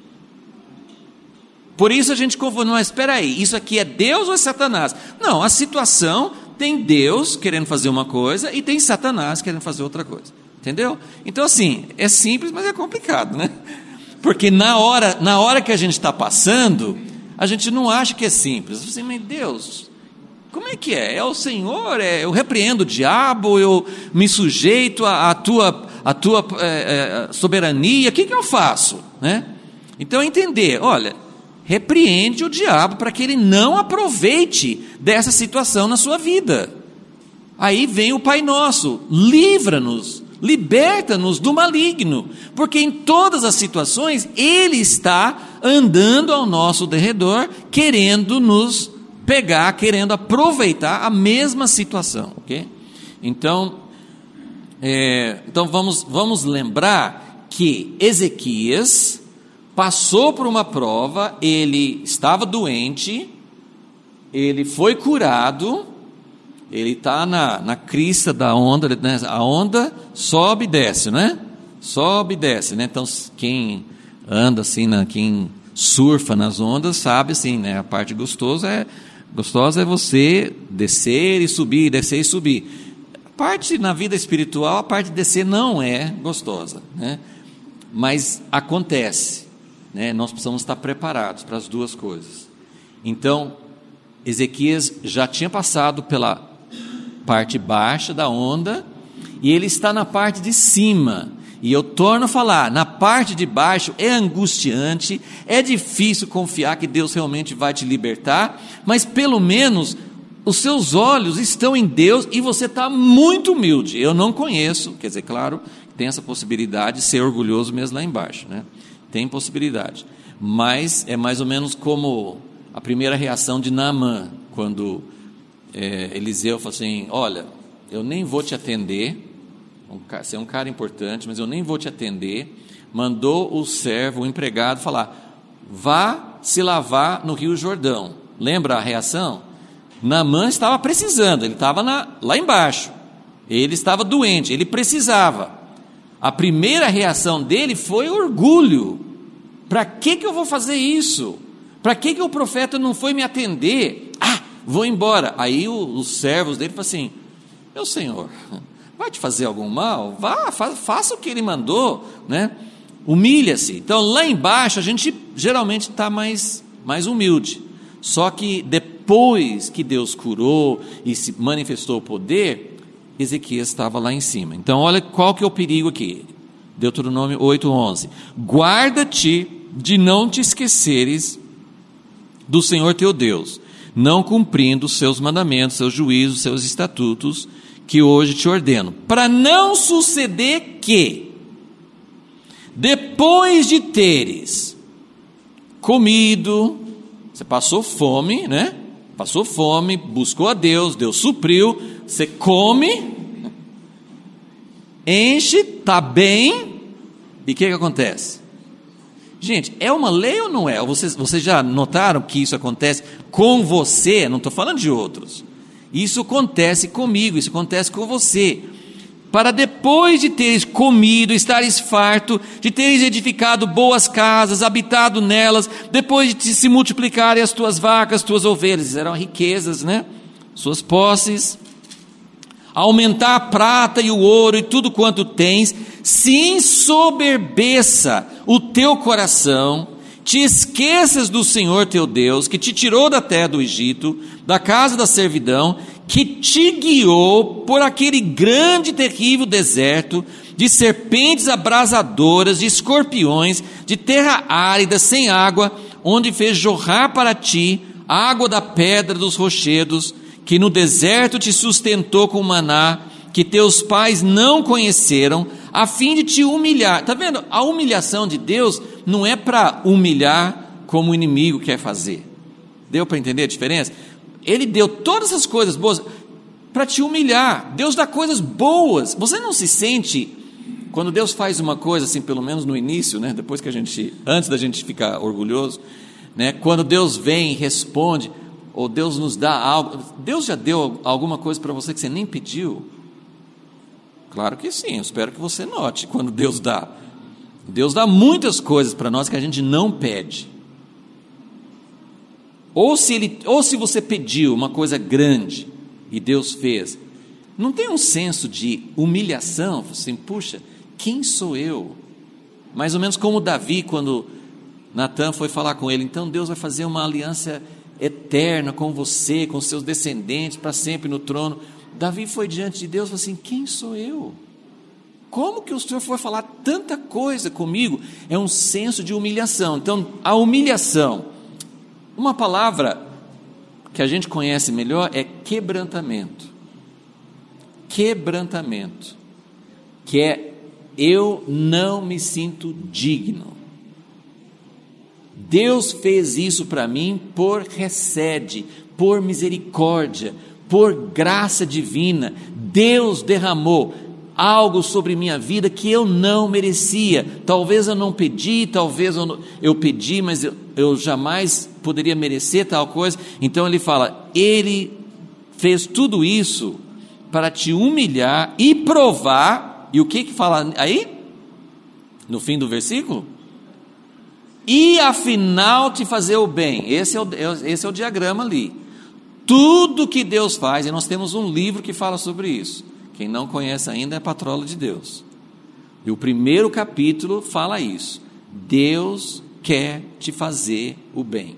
Por isso a gente confunde, mas espera aí, isso aqui é Deus ou é Satanás? Não, a situação tem Deus querendo fazer uma coisa e tem Satanás querendo fazer outra coisa, entendeu? Então assim, é simples, mas é complicado, né? Porque na hora, na hora que a gente está passando, a gente não acha que é simples. Assim, mas Deus, como é que é? É o Senhor, é, eu repreendo o diabo, eu me sujeito à tua, à tua é, é, soberania, o que, que eu faço? Né? Então entender, olha, repreende o diabo para que ele não aproveite dessa situação na sua vida. Aí vem o Pai Nosso, livra-nos, liberta-nos do maligno, porque em todas as situações Ele está andando ao nosso derredor, querendo nos pegar, querendo aproveitar a mesma situação, ok? Então, é, então vamos, vamos lembrar que Ezequias passou por uma prova, ele estava doente, ele foi curado, ele está na, na crista da onda, né? A onda sobe e desce, né? Sobe e desce, né? Então quem anda assim, na, quem surfa nas ondas sabe assim, né? A parte gostosa é, gostosa é você descer e subir, descer e subir. A parte na vida espiritual, a parte de descer não é gostosa, né? Mas acontece, né? Nós precisamos estar preparados para as duas coisas. Então Ezequias já tinha passado pela parte baixa da onda, e ele está na parte de cima, e eu torno a falar, na parte de baixo é angustiante, é difícil confiar que Deus realmente vai te libertar, mas pelo menos os seus olhos estão em Deus, e você está muito humilde. Eu não conheço, quer dizer, claro, tem essa possibilidade de ser orgulhoso mesmo lá embaixo, né? Tem possibilidade, mas é mais ou menos como a primeira reação de Naamã, quando é, Eliseu falou assim, olha, eu nem vou te atender, um, você é um cara importante, mas eu nem vou te atender, mandou o servo, o empregado falar, vá se lavar no Rio Jordão. Lembra a reação? Naamã estava precisando, ele estava na, lá embaixo, ele estava doente, ele precisava. A primeira reação dele foi orgulho. Para que que eu vou fazer isso? Para que que o profeta não foi me atender? Ah, vou embora. Aí o, os servos dele falam assim, meu senhor, vai te fazer algum mal? Vá, fa, faça o que ele mandou, né? Humilha-se. Então lá embaixo a gente geralmente está mais, mais humilde, só que depois que Deus curou e se manifestou o poder, Ezequias estava lá em cima. Então olha qual que é o perigo aqui, Deuteronômio oito, onze, guarda-te de não te esqueceres do Senhor teu Deus, não cumprindo os seus mandamentos, seus juízos, seus estatutos, que hoje te ordeno, para não suceder que, depois de teres comido, você passou fome, né? Passou fome, buscou a Deus, Deus supriu, você come, enche, está bem, e o que que acontece? Gente, é uma lei ou não é? Vocês, vocês já notaram que isso acontece com você? Não estou falando de outros. Isso acontece comigo, isso acontece com você. Para depois de teres comido, estares farto, de teres edificado boas casas, habitado nelas, depois de se multiplicarem as tuas vacas, tuas ovelhas, eram riquezas, né? Suas posses, aumentar a prata e o ouro e tudo quanto tens, se ensoberbeça o teu coração, te esqueças do Senhor teu Deus, que te tirou da terra do Egito, da casa da servidão, que te guiou por aquele grande e terrível deserto, de serpentes abrasadoras, de escorpiões, de terra árida, sem água, onde fez jorrar para ti a água da pedra dos rochedos, que no deserto te sustentou com maná, que teus pais não conheceram, a fim de te humilhar. Está vendo? A humilhação de Deus não é para humilhar como o inimigo quer fazer. Deu para entender a diferença? Ele deu todas essas coisas boas para te humilhar. Deus dá coisas boas. Você não se sente, quando Deus faz uma coisa assim, pelo menos no início, né? Depois que a gente, antes da gente ficar orgulhoso, né? Quando Deus vem e responde, ou Deus nos dá algo, Deus já deu alguma coisa para você que você nem pediu? Claro que sim, eu espero que você note quando Deus dá. Deus dá muitas coisas para nós que a gente não pede. Ou se, ele, ou se você pediu uma coisa grande e Deus fez, não tem um senso de humilhação, assim, puxa, quem sou eu? Mais ou menos como Davi, quando Natan foi falar com ele, então Deus vai fazer uma aliança eterna com você, com seus descendentes, para sempre no trono. Davi foi diante de Deus e falou assim, quem sou eu? Como que o Senhor foi falar tanta coisa comigo? É um senso de humilhação. Então, a humilhação, uma palavra que a gente conhece melhor é quebrantamento. Quebrantamento, que é eu não me sinto digno. Deus fez isso para mim por recede, por misericórdia, por graça divina, Deus derramou algo sobre minha vida que eu não merecia. Talvez eu não pedi, talvez eu, não, eu pedi, mas eu, eu jamais poderia merecer tal coisa. Então ele fala, ele fez tudo isso para te humilhar e provar. E o que que fala aí? No fim do versículo? E afinal te fazer o bem. Esse é o, esse é o diagrama ali. Tudo que Deus faz, e nós temos um livro que fala sobre isso. Quem não conhece ainda é Patrola de Deus. E o primeiro capítulo fala isso. Deus quer te fazer o bem.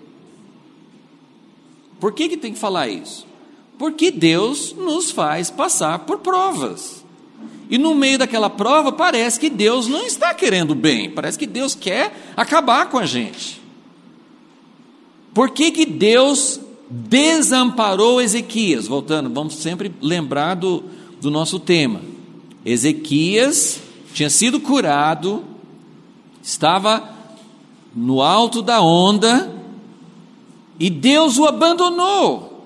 Por que que tem que falar isso? Porque Deus nos faz passar por provas. E no meio daquela prova parece que Deus não está querendo o bem. Parece que Deus quer acabar com a gente. Por que que Deus desamparou Ezequias? Voltando, vamos sempre lembrar do... do nosso tema. Ezequias tinha sido curado, estava no alto da onda, e Deus o abandonou,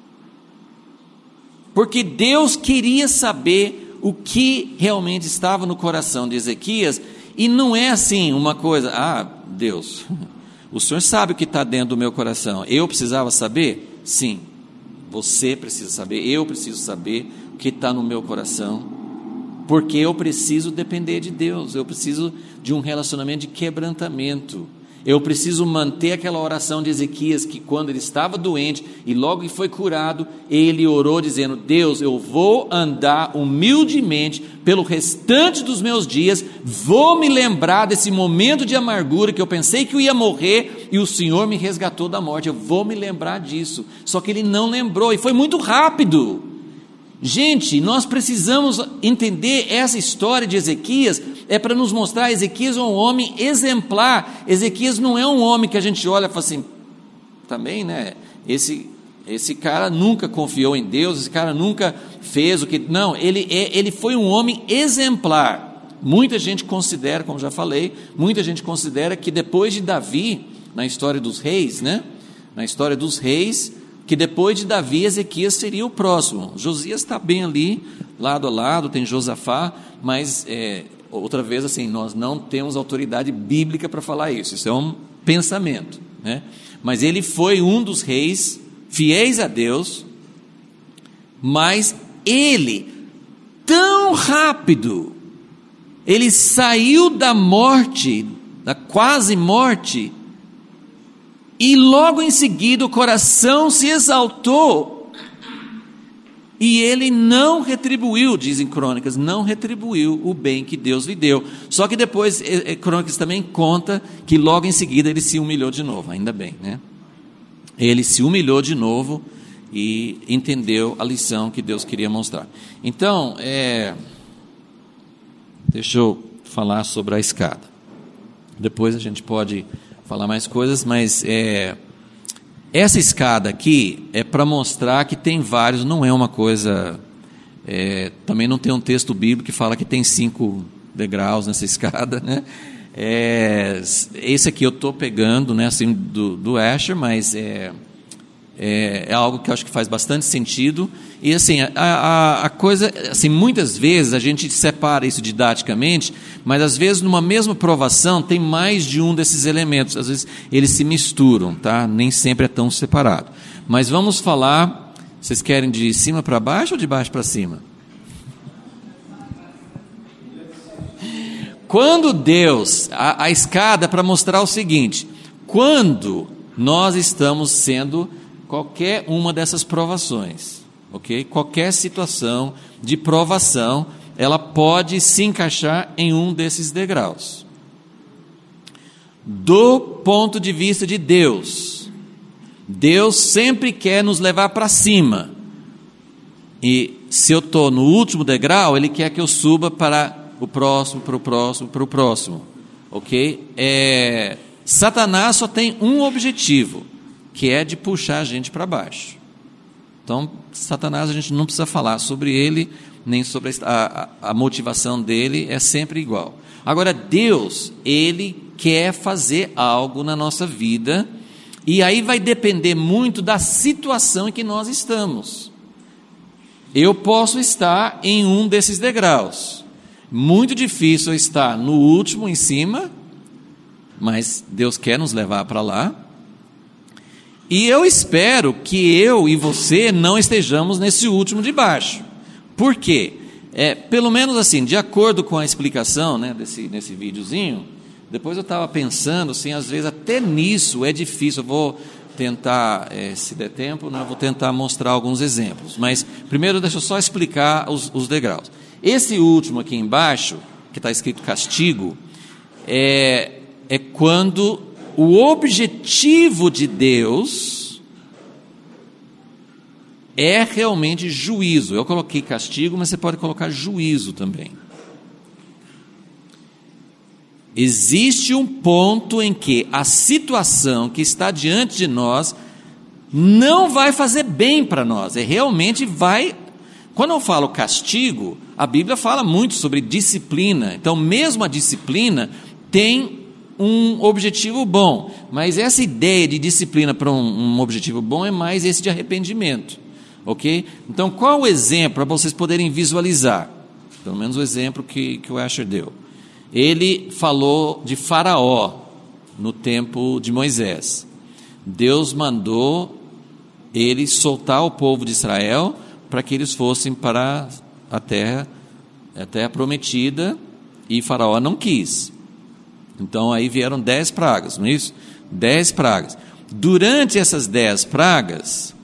porque Deus queria saber o que realmente estava no coração de Ezequias, e não é assim uma coisa, ah, Deus, o Senhor sabe o que está dentro do meu coração, eu precisava saber? Sim, você precisa saber, eu preciso saber o que está no meu coração, porque eu preciso depender de Deus, eu preciso de um relacionamento de quebrantamento, eu preciso manter aquela oração de Ezequias, que quando ele estava doente, e logo que foi curado, ele orou dizendo, Deus, eu vou andar humildemente pelo restante dos meus dias, vou me lembrar desse momento de amargura, que eu pensei que eu ia morrer, e o Senhor me resgatou da morte, eu vou me lembrar disso, só que ele não lembrou, e foi muito rápido. Gente, nós precisamos entender essa história de Ezequias, é para nos mostrar, Ezequias é um homem exemplar, Ezequias não é um homem que a gente olha e fala assim, também, né, esse, esse cara nunca confiou em Deus, esse cara nunca fez o que, não, ele, ele foi um homem exemplar. Muita gente considera, como já falei, muita gente considera que depois de Davi, na história dos reis, né, na história dos reis, que depois de Davi, Ezequias seria o próximo. Josias está bem ali, lado a lado, tem Josafá, mas é, outra vez assim, nós não temos autoridade bíblica para falar isso, isso é um pensamento, né? Mas ele foi um dos reis fiéis a Deus, mas ele, tão rápido, ele saiu da morte, da quase morte, e logo em seguida o coração se exaltou, e ele não retribuiu, dizem Crônicas, não retribuiu o bem que Deus lhe deu. Só que depois, é, é, Crônicas também conta que logo em seguida ele se humilhou de novo, ainda bem, né? Ele se humilhou de novo e entendeu a lição que Deus queria mostrar. Então, é, deixa eu falar sobre a escada. Depois a gente pode falar mais coisas, mas é, essa escada aqui é para mostrar que tem vários, não é uma coisa, é, também não tem um texto bíblico que fala que tem cinco degraus nessa escada, né? É, esse aqui eu estou pegando, né, assim, do, do Asher, mas é, é, é algo que eu acho que faz bastante sentido, e assim, a, a, a coisa, assim, muitas vezes a gente separa isso didaticamente, mas às vezes numa mesma provação tem mais de um desses elementos, às vezes eles se misturam, tá? Nem sempre é tão separado, mas vamos falar, vocês querem de cima para baixo ou de baixo para cima? Quando Deus, a, a escada para mostrar o seguinte, quando nós estamos sendo qualquer uma dessas provações, ok? Qualquer situação de provação, ela pode se encaixar em um desses degraus. Do ponto de vista de Deus, Deus sempre quer nos levar para cima, e se eu estou no último degrau, Ele quer que eu suba para o próximo, para o próximo, para o próximo, ok? É, Satanás só tem um objetivo, que é de puxar a gente para baixo. Então, Satanás, a gente não precisa falar sobre ele, nem sobre a, a, a motivação dele, é sempre igual. Agora, Deus, Ele quer fazer algo na nossa vida, E aí vai depender muito da situação em que nós estamos. Eu posso estar em um desses degraus. Muito difícil estar no último em cima, mas Deus quer nos levar para lá. E eu espero que eu e você não estejamos nesse último de baixo. Por quê? É, pelo menos assim, de acordo com a explicação, né, desse, desse videozinho, depois eu estava pensando, assim, às vezes até nisso é difícil. Eu vou tentar, é, se der tempo, né, eu vou tentar mostrar alguns exemplos. Mas primeiro deixa eu só explicar os, os degraus. Esse último aqui embaixo, que está escrito castigo, é, é quando o objetivo de Deus é realmente juízo. Eu coloquei castigo, mas você pode colocar juízo também. Existe um ponto em que a situação que está diante de nós não vai fazer bem para nós, é realmente vai. Quando eu falo castigo, a Bíblia fala muito sobre disciplina, então mesmo a disciplina tem um objetivo bom, mas essa ideia de disciplina para um, um objetivo bom é mais esse de arrependimento, ok? Então qual o exemplo para vocês poderem visualizar? Pelo menos o exemplo que, que o Asher deu. Ele falou de Faraó no tempo de Moisés. Deus mandou ele soltar o povo de Israel para que eles fossem para a terra, a terra prometida, e Faraó não quis. Então aí vieram dez pragas, não é isso? Dez pragas. Durante essas dez pragas,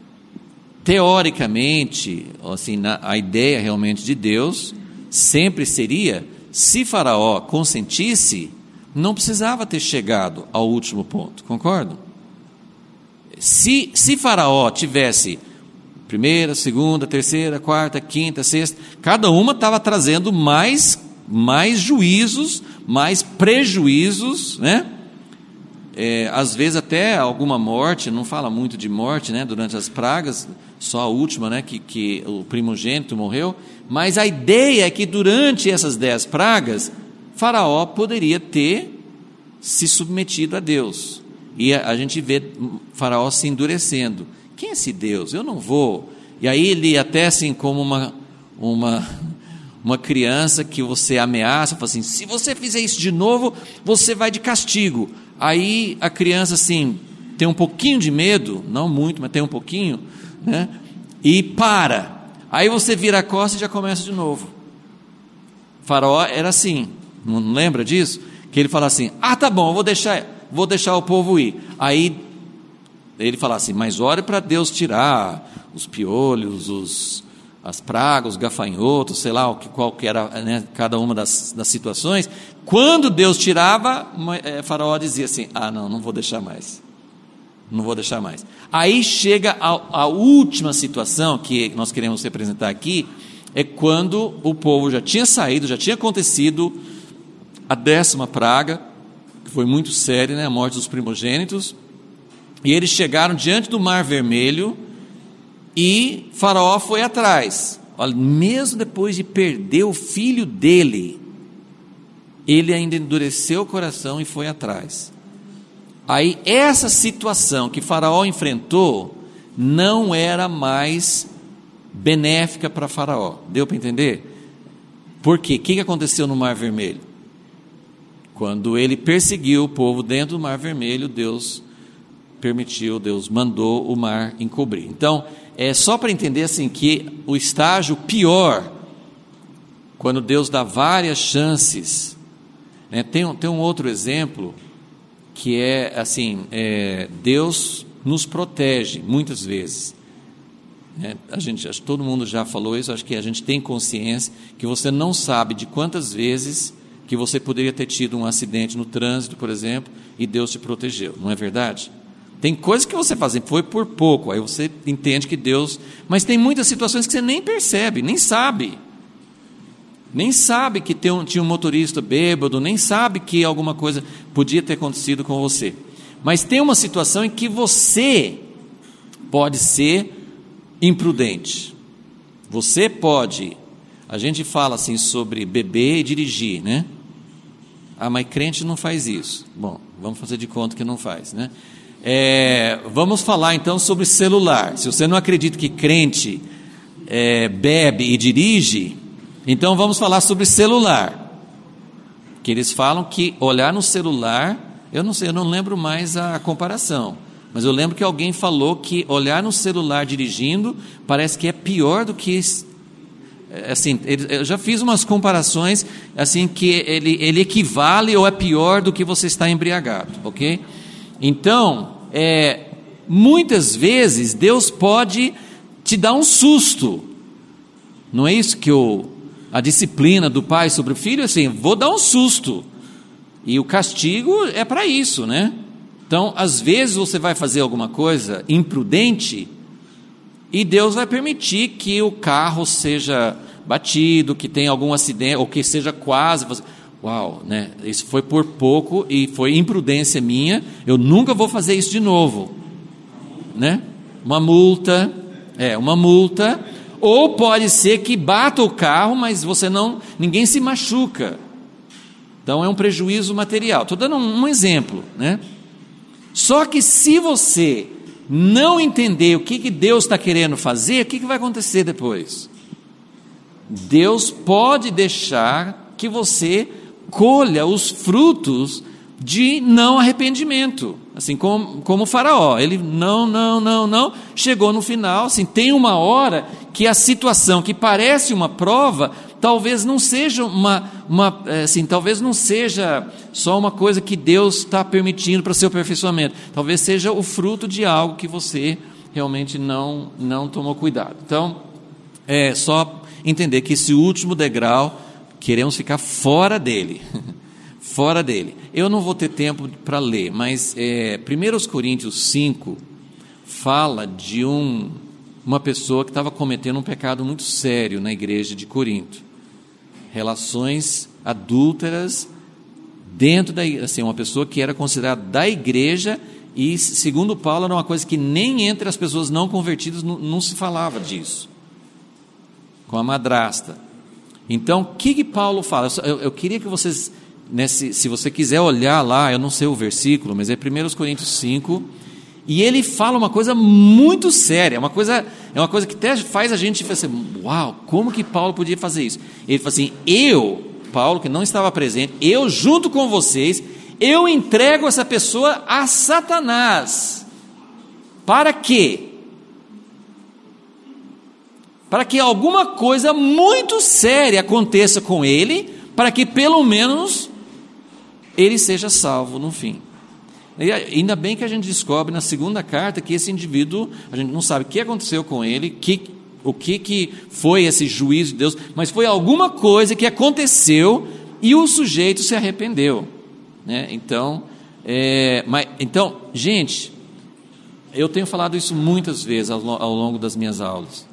teoricamente, assim, na, a ideia realmente de Deus sempre seria, se Faraó consentisse, não precisava ter chegado ao último ponto, concordam? Se, se Faraó tivesse primeira, segunda, terceira, quarta, quinta, sexta, cada uma estava trazendo mais, mais juízos, mais prejuízos, né? É, às vezes até alguma morte, não fala muito de morte, né? Durante as pragas, só a última, né? que, que o primogênito morreu, mas a ideia é que durante essas dez pragas, Faraó poderia ter se submetido a Deus, e a, a gente vê Faraó se endurecendo. Quem é esse Deus? Eu não vou. E aí ele até assim como uma, uma, uma criança que você ameaça, fala assim, se você fizer isso de novo, você vai de castigo. Aí a criança assim, tem um pouquinho de medo, não muito, mas tem um pouquinho, né? E para. Aí você vira a costa e já começa de novo. Faraó era assim, não lembra disso? Que ele fala assim, ah, tá bom, eu vou deixar, vou deixar o povo ir. Aí ele fala assim, mas ore para Deus tirar os piolhos, os, as pragas, os gafanhotos, sei lá, qual que era, né, cada uma das, das situações. Quando Deus tirava, é, Faraó dizia assim, ah não, não vou deixar mais, não vou deixar mais. Aí chega a, a última situação que nós queremos representar aqui, é quando o povo já tinha saído, já tinha acontecido a décima praga, que foi muito séria, né, a morte dos primogênitos. E eles chegaram diante do Mar Vermelho e Faraó foi atrás. Olha, mesmo depois de perder o filho dele, ele ainda endureceu o coração e foi atrás. Aí essa situação que Faraó enfrentou não era mais benéfica para Faraó. Deu para entender? Por quê? O que aconteceu no Mar Vermelho? Quando ele perseguiu o povo dentro do Mar Vermelho, Deus permitiu, Deus mandou o mar encobrir. Então, é só para entender assim, que o estágio pior, quando Deus dá várias chances, né, tem, tem um outro exemplo, que é assim, é, Deus nos protege muitas vezes, né, a gente, acho que todo mundo já falou isso, acho que a gente tem consciência, que você não sabe de quantas vezes que você poderia ter tido um acidente no trânsito, por exemplo, e Deus te protegeu, não é verdade? Tem coisas que você faz, foi por pouco, aí você entende que Deus... Mas tem muitas situações que você nem percebe, nem sabe. Nem sabe que tem um, tinha um motorista bêbado, nem sabe que alguma coisa podia ter acontecido com você. Mas tem uma situação em que você pode ser imprudente. Você pode... A gente fala assim sobre beber e dirigir, né? Ah, mas crente não faz isso. Bom, vamos fazer de conta que não faz, né? É, vamos falar então sobre celular. Se você não acredita que crente é, bebe e dirige, então vamos falar sobre celular. Que eles falam que olhar no celular, eu não sei, eu não lembro mais a comparação, mas eu lembro que alguém falou que olhar no celular dirigindo parece que é pior do que... Assim, eu já fiz umas comparações assim que ele, ele equivale ou é pior do que você está embriagado, ok? Então, é, muitas vezes Deus pode te dar um susto. Não é isso que o, a disciplina do pai sobre o filho, assim, vou dar um susto. E o castigo é para isso, né? Então, às vezes você vai fazer alguma coisa imprudente e Deus vai permitir que o carro seja batido, que tenha algum acidente, ou que seja quase... Uau, né? Isso foi por pouco e foi imprudência minha, eu nunca vou fazer isso de novo. Né? Uma multa, é, uma multa, ou pode ser que bata o carro, mas você não, ninguém se machuca. Então é um prejuízo material. Estou dando um, um exemplo, né? Só que se você não entender o que, que Deus está querendo fazer, o que, que vai acontecer depois? Deus pode deixar que você colha os frutos de não arrependimento, assim como, como o faraó, ele não, não, não, não, chegou no final, assim, tem uma hora que a situação que parece uma prova, talvez não seja uma, uma assim, talvez não seja só uma coisa que Deus está permitindo para o seu aperfeiçoamento, talvez seja o fruto de algo que você realmente não, não tomou cuidado. Então, é só entender que esse último degrau, queremos ficar fora dele, fora dele. Eu não vou ter tempo para ler, mas é, primeira Coríntios cinco fala de um, uma pessoa que estava cometendo um pecado muito sério na igreja de Corinto, relações adúlteras dentro da, assim, uma pessoa que era considerada da igreja e, segundo Paulo, era uma coisa que nem entre as pessoas não convertidas não, não se falava disso, com a madrasta. Então, o que, que Paulo fala? Eu, eu queria que vocês, né, se, se você quiser olhar lá, eu não sei o versículo, mas é primeira Coríntios cinco, e ele fala uma coisa muito séria, uma coisa, é uma coisa que até faz a gente pensar assim, uau, como que Paulo podia fazer isso? Ele fala assim, eu, Paulo, que não estava presente, eu junto com vocês, eu entrego essa pessoa a Satanás. Para quê? Para que alguma coisa muito séria aconteça com ele, para que pelo menos ele seja salvo no fim. E ainda bem que a gente descobre na segunda carta que esse indivíduo, a gente não sabe o que aconteceu com ele, que, o que, que foi esse juízo de Deus, mas foi alguma coisa que aconteceu e o sujeito se arrependeu. Né? Então, é, mas, então, gente, eu tenho falado isso muitas vezes ao, ao longo das minhas aulas.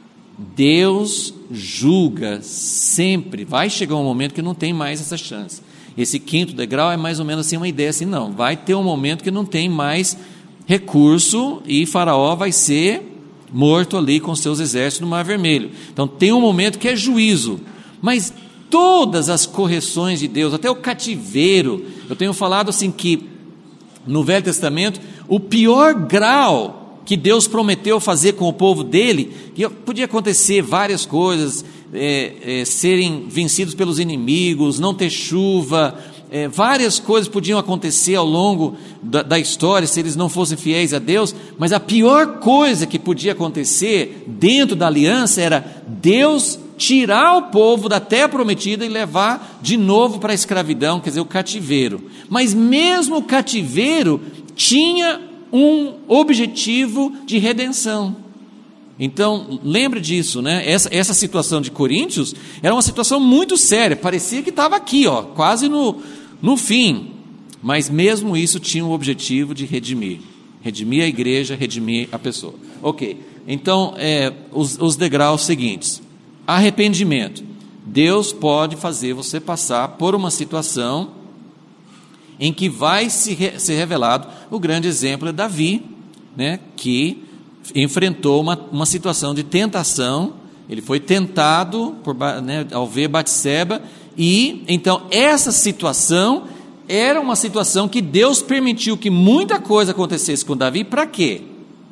Deus julga sempre, vai chegar um momento que não tem mais essa chance. Esse quinto degrau é mais ou menos assim uma ideia assim, não, vai ter um momento que não tem mais recurso e Faraó vai ser morto ali com seus exércitos no Mar Vermelho. Então tem um momento que é juízo, mas todas as correções de Deus, até o cativeiro, eu tenho falado assim que no Velho Testamento o pior grau que Deus prometeu fazer com o povo dele, que podia acontecer várias coisas, é, é, serem vencidos pelos inimigos, não ter chuva, é, várias coisas podiam acontecer ao longo da, da história, se eles não fossem fiéis a Deus, mas a pior coisa que podia acontecer dentro da aliança era Deus tirar o povo da terra prometida e levar de novo para a escravidão, quer dizer, o cativeiro. Mas mesmo o cativeiro tinha um objetivo de redenção. Então, lembre disso, né? Essa, essa situação de Coríntios era uma situação muito séria, parecia que estava aqui, ó, quase no, no fim, mas mesmo isso tinha o objetivo de redimir, redimir a igreja, redimir a pessoa. Ok, então, é, os, os degraus seguintes, arrependimento, Deus pode fazer você passar por uma situação em que vai se re, ser revelado, o grande exemplo é Davi, né, que enfrentou uma, uma situação de tentação, ele foi tentado por, né, ao ver Batseba, e então essa situação era uma situação que Deus permitiu que muita coisa acontecesse com Davi, para quê?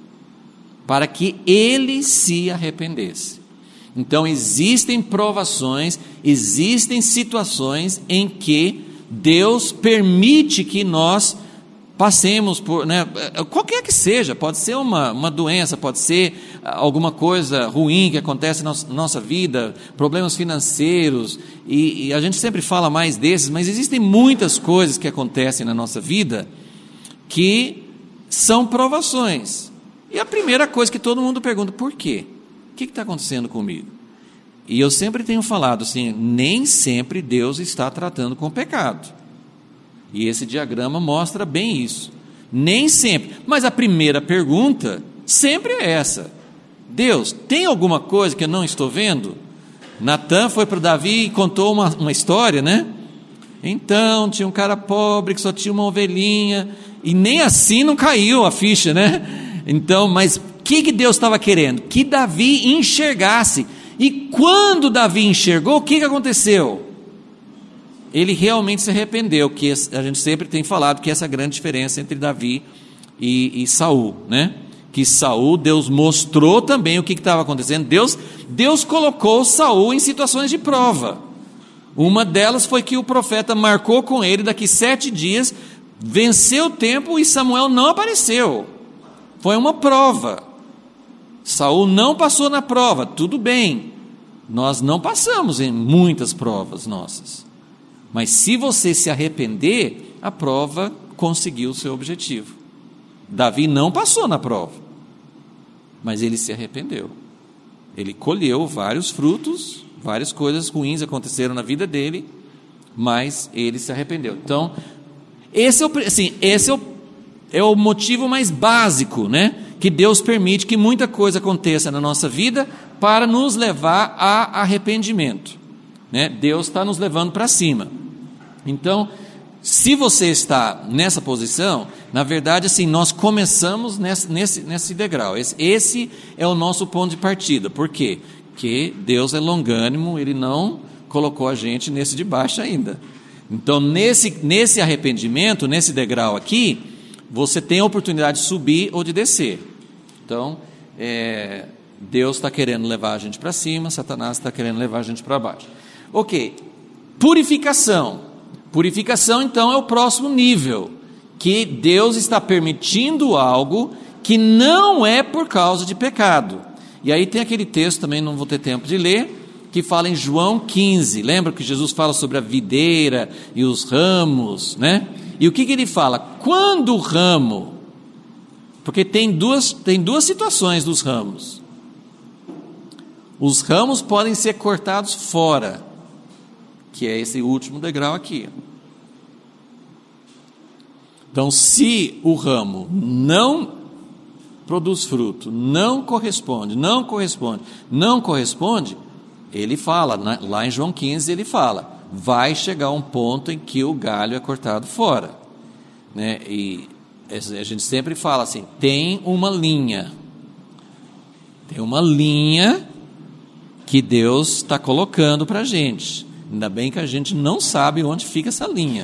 Para que ele se arrependesse. Então existem provações, existem situações em que Deus permite que nós passemos por, né, qualquer que seja, pode ser uma, uma doença, pode ser alguma coisa ruim que acontece na nossa vida, problemas financeiros, e, e a gente sempre fala mais desses, mas existem muitas coisas que acontecem na nossa vida que são provações. E a primeira coisa que todo mundo pergunta, por quê? O que está acontecendo comigo? E eu sempre tenho falado assim, nem sempre Deus está tratando com o pecado. E esse diagrama mostra bem isso. Nem sempre. Mas a primeira pergunta sempre é essa. Deus, tem alguma coisa que eu não estou vendo? Natan foi para Davi e contou uma, uma história, né? Então, tinha um cara pobre que só tinha uma ovelhinha, e nem assim não caiu a ficha, né? Então, mas o que, que Deus estava querendo? Que Davi enxergasse. E quando Davi enxergou, o que, que aconteceu? Ele realmente se arrependeu, que a gente sempre tem falado que essa é a grande diferença entre Davi e, e Saul, né? Que Saul, Deus mostrou também o que estava acontecendo, Deus, Deus colocou Saul em situações de prova. Uma delas foi que o profeta marcou com ele, daqui sete dias, venceu o tempo e Samuel não apareceu. Foi uma prova. Saul não passou na prova, tudo bem, nós não passamos em muitas provas nossas. Mas se você se arrepender, a prova conseguiu o seu objetivo. Davi não passou na prova, mas ele se arrependeu. Ele colheu vários frutos, várias coisas ruins aconteceram na vida dele, mas ele se arrependeu. Então, esse é o, assim, esse é o, é o motivo mais básico, né? Que Deus permite que muita coisa aconteça na nossa vida para nos levar a arrependimento, né? Deus está nos levando para cima. Então, se você está nessa posição, na verdade, assim, nós começamos nesse, nesse, nesse degrau. Esse, esse é o nosso ponto de partida. Por quê? Porque Deus é longânimo, Ele não colocou a gente nesse de baixo ainda. Então, nesse, nesse arrependimento, nesse degrau aqui, você tem a oportunidade de subir ou de descer. Então, é, Deus está querendo levar a gente para cima, Satanás está querendo levar a gente para baixo. Ok, purificação. Purificação, então, é o próximo nível, que Deus está permitindo algo que não é por causa de pecado. E aí tem aquele texto, também não vou ter tempo de ler, que fala em João quinze, lembra que Jesus fala sobre a videira e os ramos, né? E o que, que ele fala? Quando o ramo, porque tem duas, tem duas situações dos ramos. Os ramos podem ser cortados fora, que é esse último degrau aqui. Então, se o ramo não produz fruto, não corresponde, não corresponde, não corresponde, ele fala, lá em João quinze ele fala, vai chegar um ponto em que o galho é cortado fora, né? E a gente sempre fala assim, tem uma linha, tem uma linha que Deus está colocando para a gente. Ainda bem que a gente não sabe onde fica essa linha.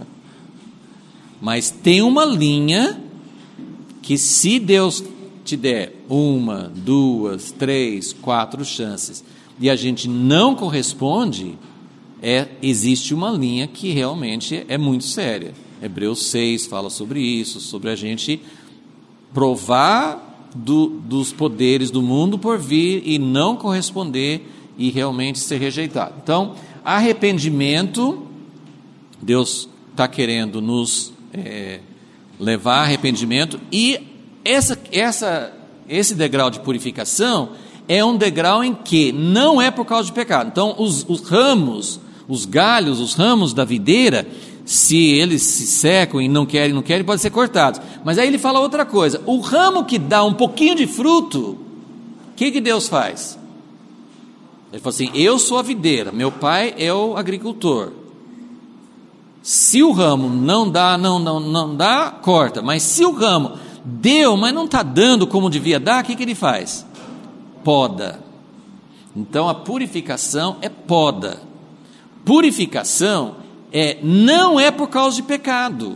Mas tem uma linha que, se Deus te der uma, duas, três, quatro chances e a gente não corresponde, é, existe uma linha que realmente é muito séria. Hebreus seis fala sobre isso, sobre a gente provar do, dos poderes do mundo por vir e não corresponder e realmente ser rejeitado. Então, arrependimento, Deus está querendo nos é, levar a arrependimento, e essa, essa, esse degrau de purificação é um degrau em que não é por causa de pecado. Então, os, os ramos, os galhos, os ramos da videira, se eles se secam e não querem, não querem, podem ser cortados. Mas aí ele fala outra coisa, o ramo que dá um pouquinho de fruto, o que, que Deus faz? Ele falou assim, eu sou a videira, meu pai é o agricultor. Se o ramo não dá, não, não, não dá, corta. Mas se o ramo deu, mas não está dando como devia dar, o que, que ele faz? Poda. Então a purificação é poda. Purificação é, não é por causa de pecado.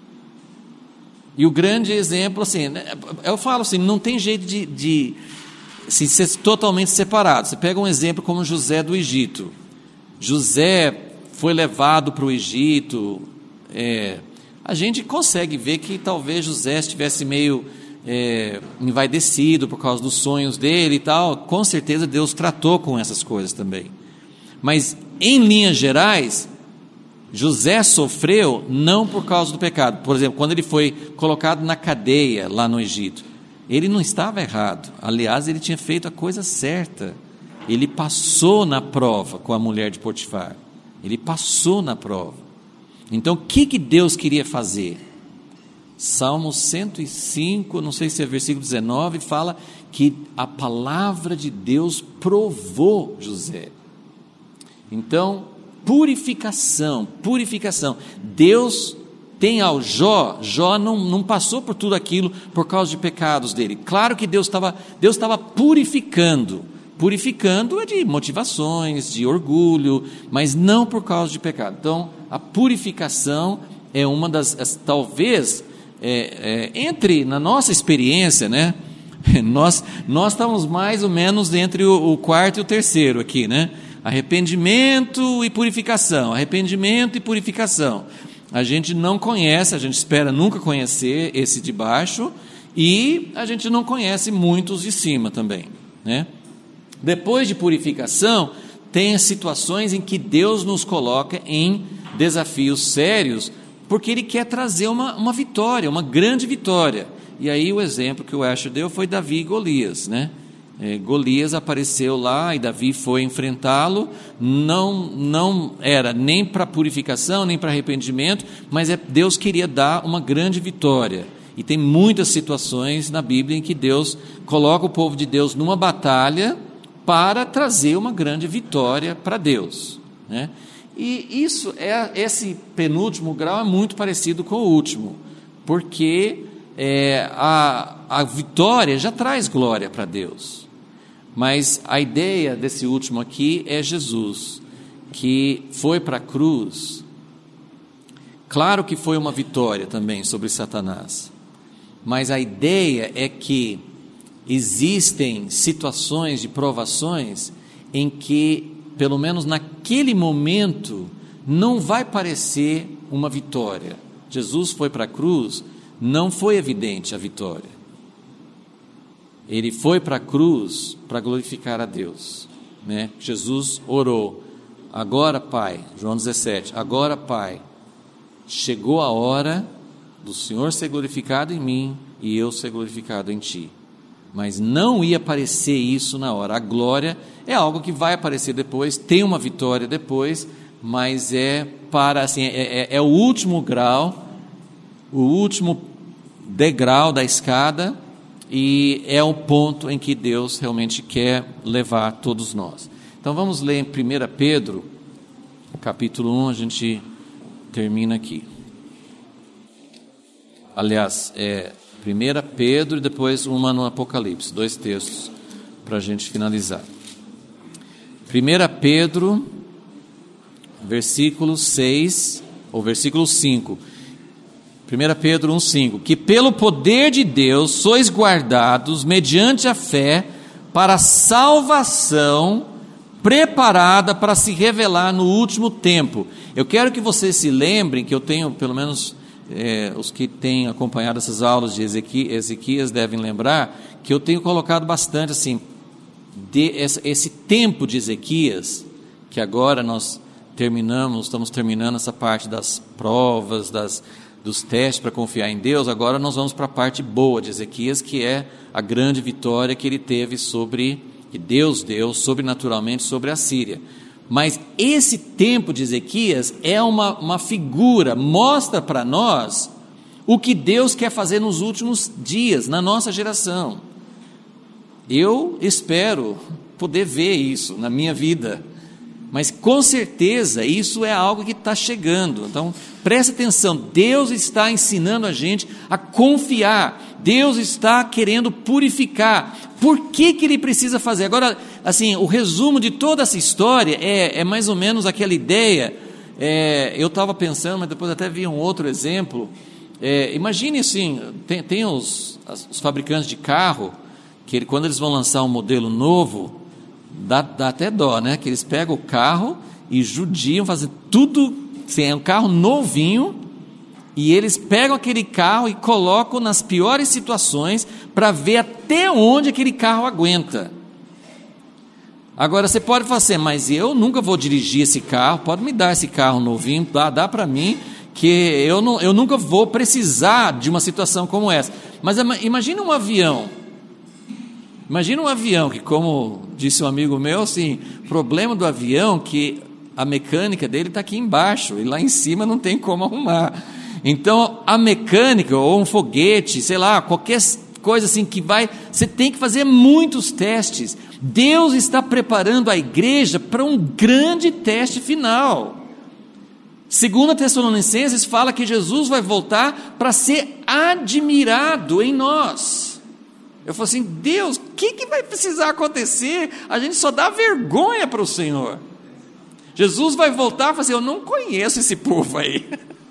E o grande exemplo, assim, eu falo assim, não tem jeito de, de assim, ser totalmente separado. Você pega um exemplo como José do Egito. José foi levado para o Egito, é, a gente consegue ver que talvez José estivesse meio é, envaidecido por causa dos sonhos dele e tal. Com certeza Deus tratou com essas coisas também. Mas, em linhas gerais, José sofreu não por causa do pecado. Por exemplo, quando ele foi colocado na cadeia lá no Egito, ele não estava errado. Aliás, ele tinha feito a coisa certa. Ele passou na prova com a mulher de Potifar. Ele passou na prova. Então, o que, que Deus queria fazer? Salmo cento e cinco, não sei se é versículo dezenove, fala que a palavra de Deus provou José. Então, purificação, purificação. Deus tem ao Jó, Jó não, não passou por tudo aquilo por causa de pecados dele. Claro que Deus estava Deus estava purificando, purificando é de motivações, de orgulho, mas não por causa de pecado. Então, a purificação é uma das, as, talvez, é, é, entre, na nossa experiência, né, nós, nós estamos mais ou menos entre o, o quarto e o terceiro aqui, né, arrependimento e purificação, arrependimento e purificação. A gente não conhece, a gente espera nunca conhecer esse de baixo, e a gente não conhece muitos de cima também, né? Depois de purificação, tem as situações em que Deus nos coloca em desafios sérios, porque Ele quer trazer uma, uma vitória, uma grande vitória. E aí o exemplo que o Asher deu foi Davi e Golias, né? É, Golias apareceu lá e Davi foi enfrentá-lo, não, não era nem para purificação, nem para arrependimento, mas é, Deus queria dar uma grande vitória. E tem muitas situações na Bíblia em que Deus coloca o povo de Deus numa batalha para trazer uma grande vitória para Deus, né? E isso é, esse penúltimo grau é muito parecido com o último, porque é, a, a vitória já traz glória para Deus. Mas a ideia desse último aqui é Jesus, que foi para a cruz. Claro que foi uma vitória também sobre Satanás, mas a ideia é que existem situações de provações em que, pelo menos naquele momento, não vai parecer uma vitória. Jesus foi para a cruz, não foi evidente a vitória. Ele foi para a cruz para glorificar a Deus, né? Jesus orou, agora Pai, João dezessete, agora Pai, chegou a hora do Senhor ser glorificado em mim e eu ser glorificado em Ti. Mas não ia aparecer isso na hora. A glória é algo que vai aparecer depois, tem uma vitória depois, mas é para assim, é, é, é o último grau, o último degrau da escada, e é o ponto em que Deus realmente quer levar todos nós. Então vamos ler em primeira Pedro, capítulo um, a gente termina aqui. Aliás, é primeira Pedro e depois uma no Apocalipse, dois textos para a gente finalizar. primeira Pedro, versículo seis, ou versículo cinco. primeira Pedro um, cinco, que pelo poder de Deus sois guardados mediante a fé para a salvação preparada para se revelar no último tempo. Eu quero que vocês se lembrem, que eu tenho, pelo menos é, os que têm acompanhado essas aulas de Ezequias, Ezequias devem lembrar, que eu tenho colocado bastante assim, de, esse, esse tempo de Ezequias, que agora nós terminamos, estamos terminando essa parte das provas, das dos testes para confiar em Deus. Agora nós vamos para a parte boa de Ezequias, que é a grande vitória que ele teve sobre, que Deus deu sobrenaturalmente sobre a Síria. Mas esse tempo de Ezequias é uma, uma figura, mostra para nós o que Deus quer fazer nos últimos dias, na nossa geração. Eu espero poder ver isso na minha vida, mas com certeza isso é algo que está chegando. Então preste atenção, Deus está ensinando a gente a confiar, Deus está querendo purificar. Por que que Ele precisa fazer? Agora, assim, o resumo de toda essa história é, é mais ou menos aquela ideia É, eu estava pensando, mas depois até vi um outro exemplo. É, imagine assim, tem, tem os, os fabricantes de carro, que ele, quando eles vão lançar um modelo novo, dá, dá até dó, né? Que eles pegam o carro e judiam, fazem tudo, assim, é um carro novinho, e eles pegam aquele carro e colocam nas piores situações para ver até onde aquele carro aguenta. Agora você pode falar assim, mas eu nunca vou dirigir esse carro, pode me dar esse carro novinho, dá, dá para mim, que eu, não, eu nunca vou precisar de uma situação como essa. Mas imagina um avião, imagina um avião que, como disse um amigo meu, assim, o problema do avião é que a mecânica dele está aqui embaixo, e lá em cima não tem como arrumar. Então a mecânica, ou um foguete, sei lá, qualquer coisa assim que vai, você tem que fazer muitos testes. Deus está preparando a igreja para um grande teste final. Segunda Tessalonicenses fala que Jesus vai voltar para ser admirado em nós. Eu falo assim, Deus, o que, que vai precisar acontecer? A gente só dá vergonha para o Senhor. Jesus vai voltar e falar assim, eu não conheço esse povo aí.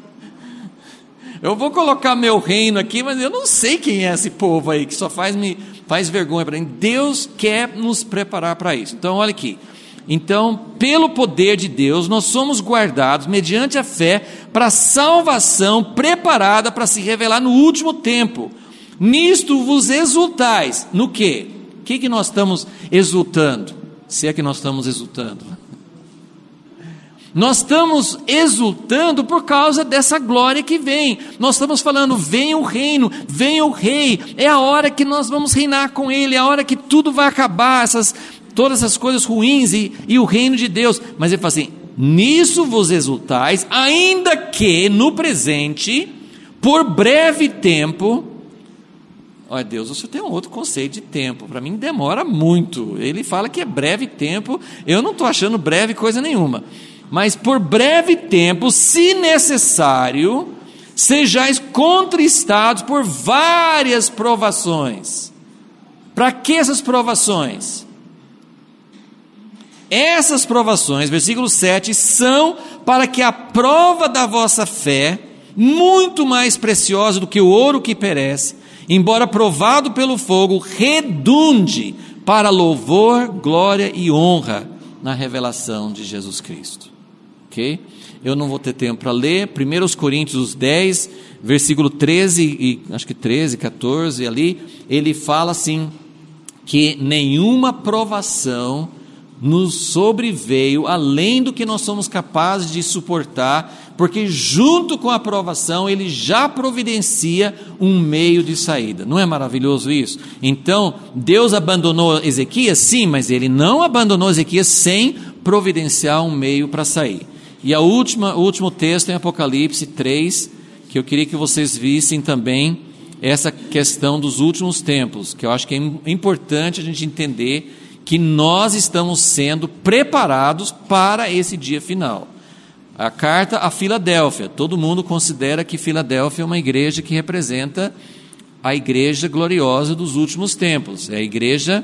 Eu vou colocar meu reino aqui, mas eu não sei quem é esse povo aí, que só faz, me, faz vergonha para mim. Deus quer nos preparar para isso. Então, olha aqui. Então, pelo poder de Deus, nós somos guardados, mediante a fé, para a salvação preparada para se revelar no último tempo. Nisto vos exultais. No quê? O que, que nós estamos exultando? Se é que nós estamos exultando. Nós estamos exultando por causa dessa glória que vem. Nós estamos falando, venha o reino, venha o rei. É a hora que nós vamos reinar com ele, é a hora que tudo vai acabar, essas, todas essas coisas ruins e, e o reino de Deus. Mas ele fala assim, nisso vos exultais, ainda que no presente, por breve tempo. Olha, Deus, você tem um outro conceito de tempo. Para mim demora muito. Ele fala que é breve tempo, eu não estou achando breve coisa nenhuma. Mas por breve tempo, se necessário, sejais contristados por várias provações. Para que essas provações? Essas provações, versículo sete, são para que a prova da vossa fé, muito mais preciosa do que o ouro que perece, embora provado pelo fogo, redunde para louvor, glória e honra na revelação de Jesus Cristo. Ok? Eu não vou ter tempo para ler. primeira Coríntios dez, versículo treze, e, acho que treze, catorze, ali, ele fala assim, que nenhuma provação nos sobreveio além do que nós somos capazes de suportar, porque junto com a provação ele já providencia um meio de saída. Não é maravilhoso isso? Então, Deus abandonou Ezequias? Sim, mas ele não abandonou Ezequias sem providenciar um meio para sair. E a última, o último texto em Apocalipse três, que eu queria que vocês vissem também essa questão dos últimos tempos, que eu acho que é importante a gente entender que nós estamos sendo preparados para esse dia final. A carta a Filadélfia, todo mundo considera que Filadélfia é uma igreja que representa a igreja gloriosa dos últimos tempos, é a igreja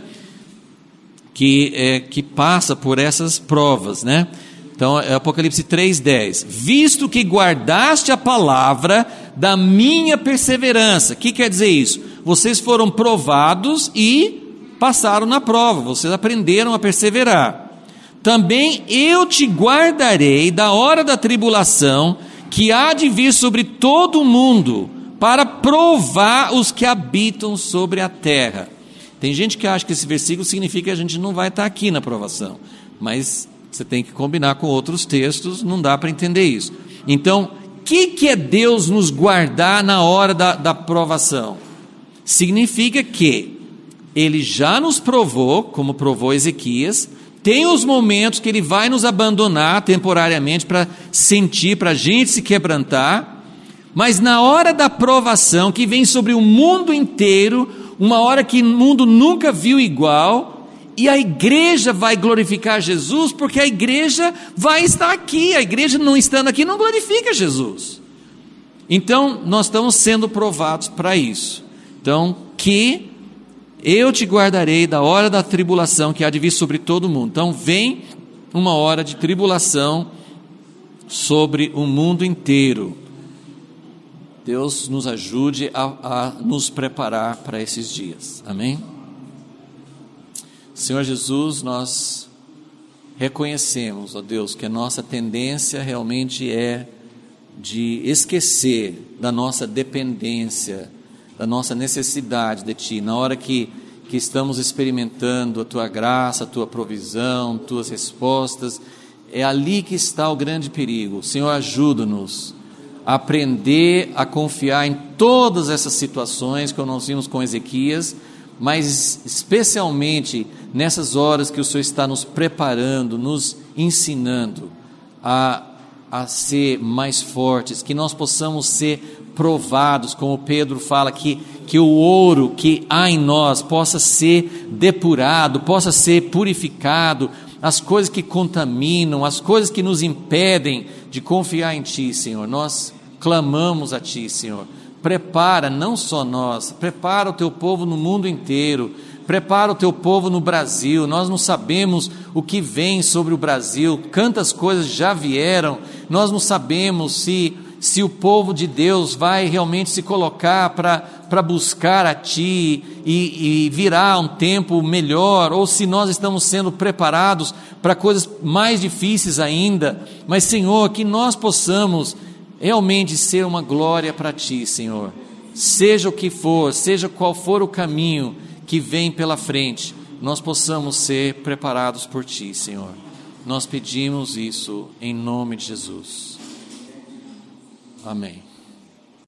que, é, que passa por essas provas, né? Então, Apocalipse três, dez, visto que guardaste a palavra da minha perseverança. O que quer dizer isso? Vocês foram provados e passaram na prova, vocês aprenderam a perseverar. Também eu te guardarei da hora da tribulação, que há de vir sobre todo o mundo, para provar os que habitam sobre a terra. Tem gente que acha que esse versículo significa que a gente não vai estar aqui na provação, mas você tem que combinar com outros textos, não dá para entender isso. Então, o que, que é Deus nos guardar na hora da, da provação? Significa que Ele já nos provou, como provou Ezequias, tem os momentos que Ele vai nos abandonar temporariamente para sentir, para a gente se quebrantar, mas na hora da provação, que vem sobre o mundo inteiro, uma hora que o mundo nunca viu igual, e a igreja vai glorificar Jesus, porque a igreja vai estar aqui, a igreja não estando aqui não glorifica Jesus. Então, nós estamos sendo provados para isso. Então, que eu te guardarei da hora da tribulação que há de vir sobre todo mundo. Então, vem uma hora de tribulação sobre o mundo inteiro. Deus nos ajude a, a nos preparar para esses dias. Amém? Senhor Jesus, nós reconhecemos, ó Deus, que a nossa tendência realmente é de esquecer da nossa dependência, da nossa necessidade de Ti, na hora que, que estamos experimentando a Tua graça, a Tua provisão, Tuas respostas. É ali que está o grande perigo. Senhor, ajuda-nos a aprender a confiar em todas essas situações que nós vimos com Ezequias, mas especialmente nessas horas que o Senhor está nos preparando, nos ensinando a, a ser mais fortes, que nós possamos ser provados, como Pedro fala, que, que o ouro que há em nós possa ser depurado, possa ser purificado, as coisas que contaminam, as coisas que nos impedem de confiar em Ti, Senhor. Nós clamamos a Ti, Senhor. Prepara não só nós, prepara o Teu povo no mundo inteiro, prepara o Teu povo no Brasil. Nós não sabemos o que vem sobre o Brasil, quantas coisas já vieram, nós não sabemos se, se o povo de Deus vai realmente se colocar para buscar a Ti e, e virá um tempo melhor, ou se nós estamos sendo preparados para coisas mais difíceis ainda. Mas, Senhor, que nós possamos realmente ser uma glória para Ti, Senhor, seja o que for, seja qual for o caminho que vem pela frente, nós possamos ser preparados por Ti, Senhor. Nós pedimos isso em nome de Jesus. Amém.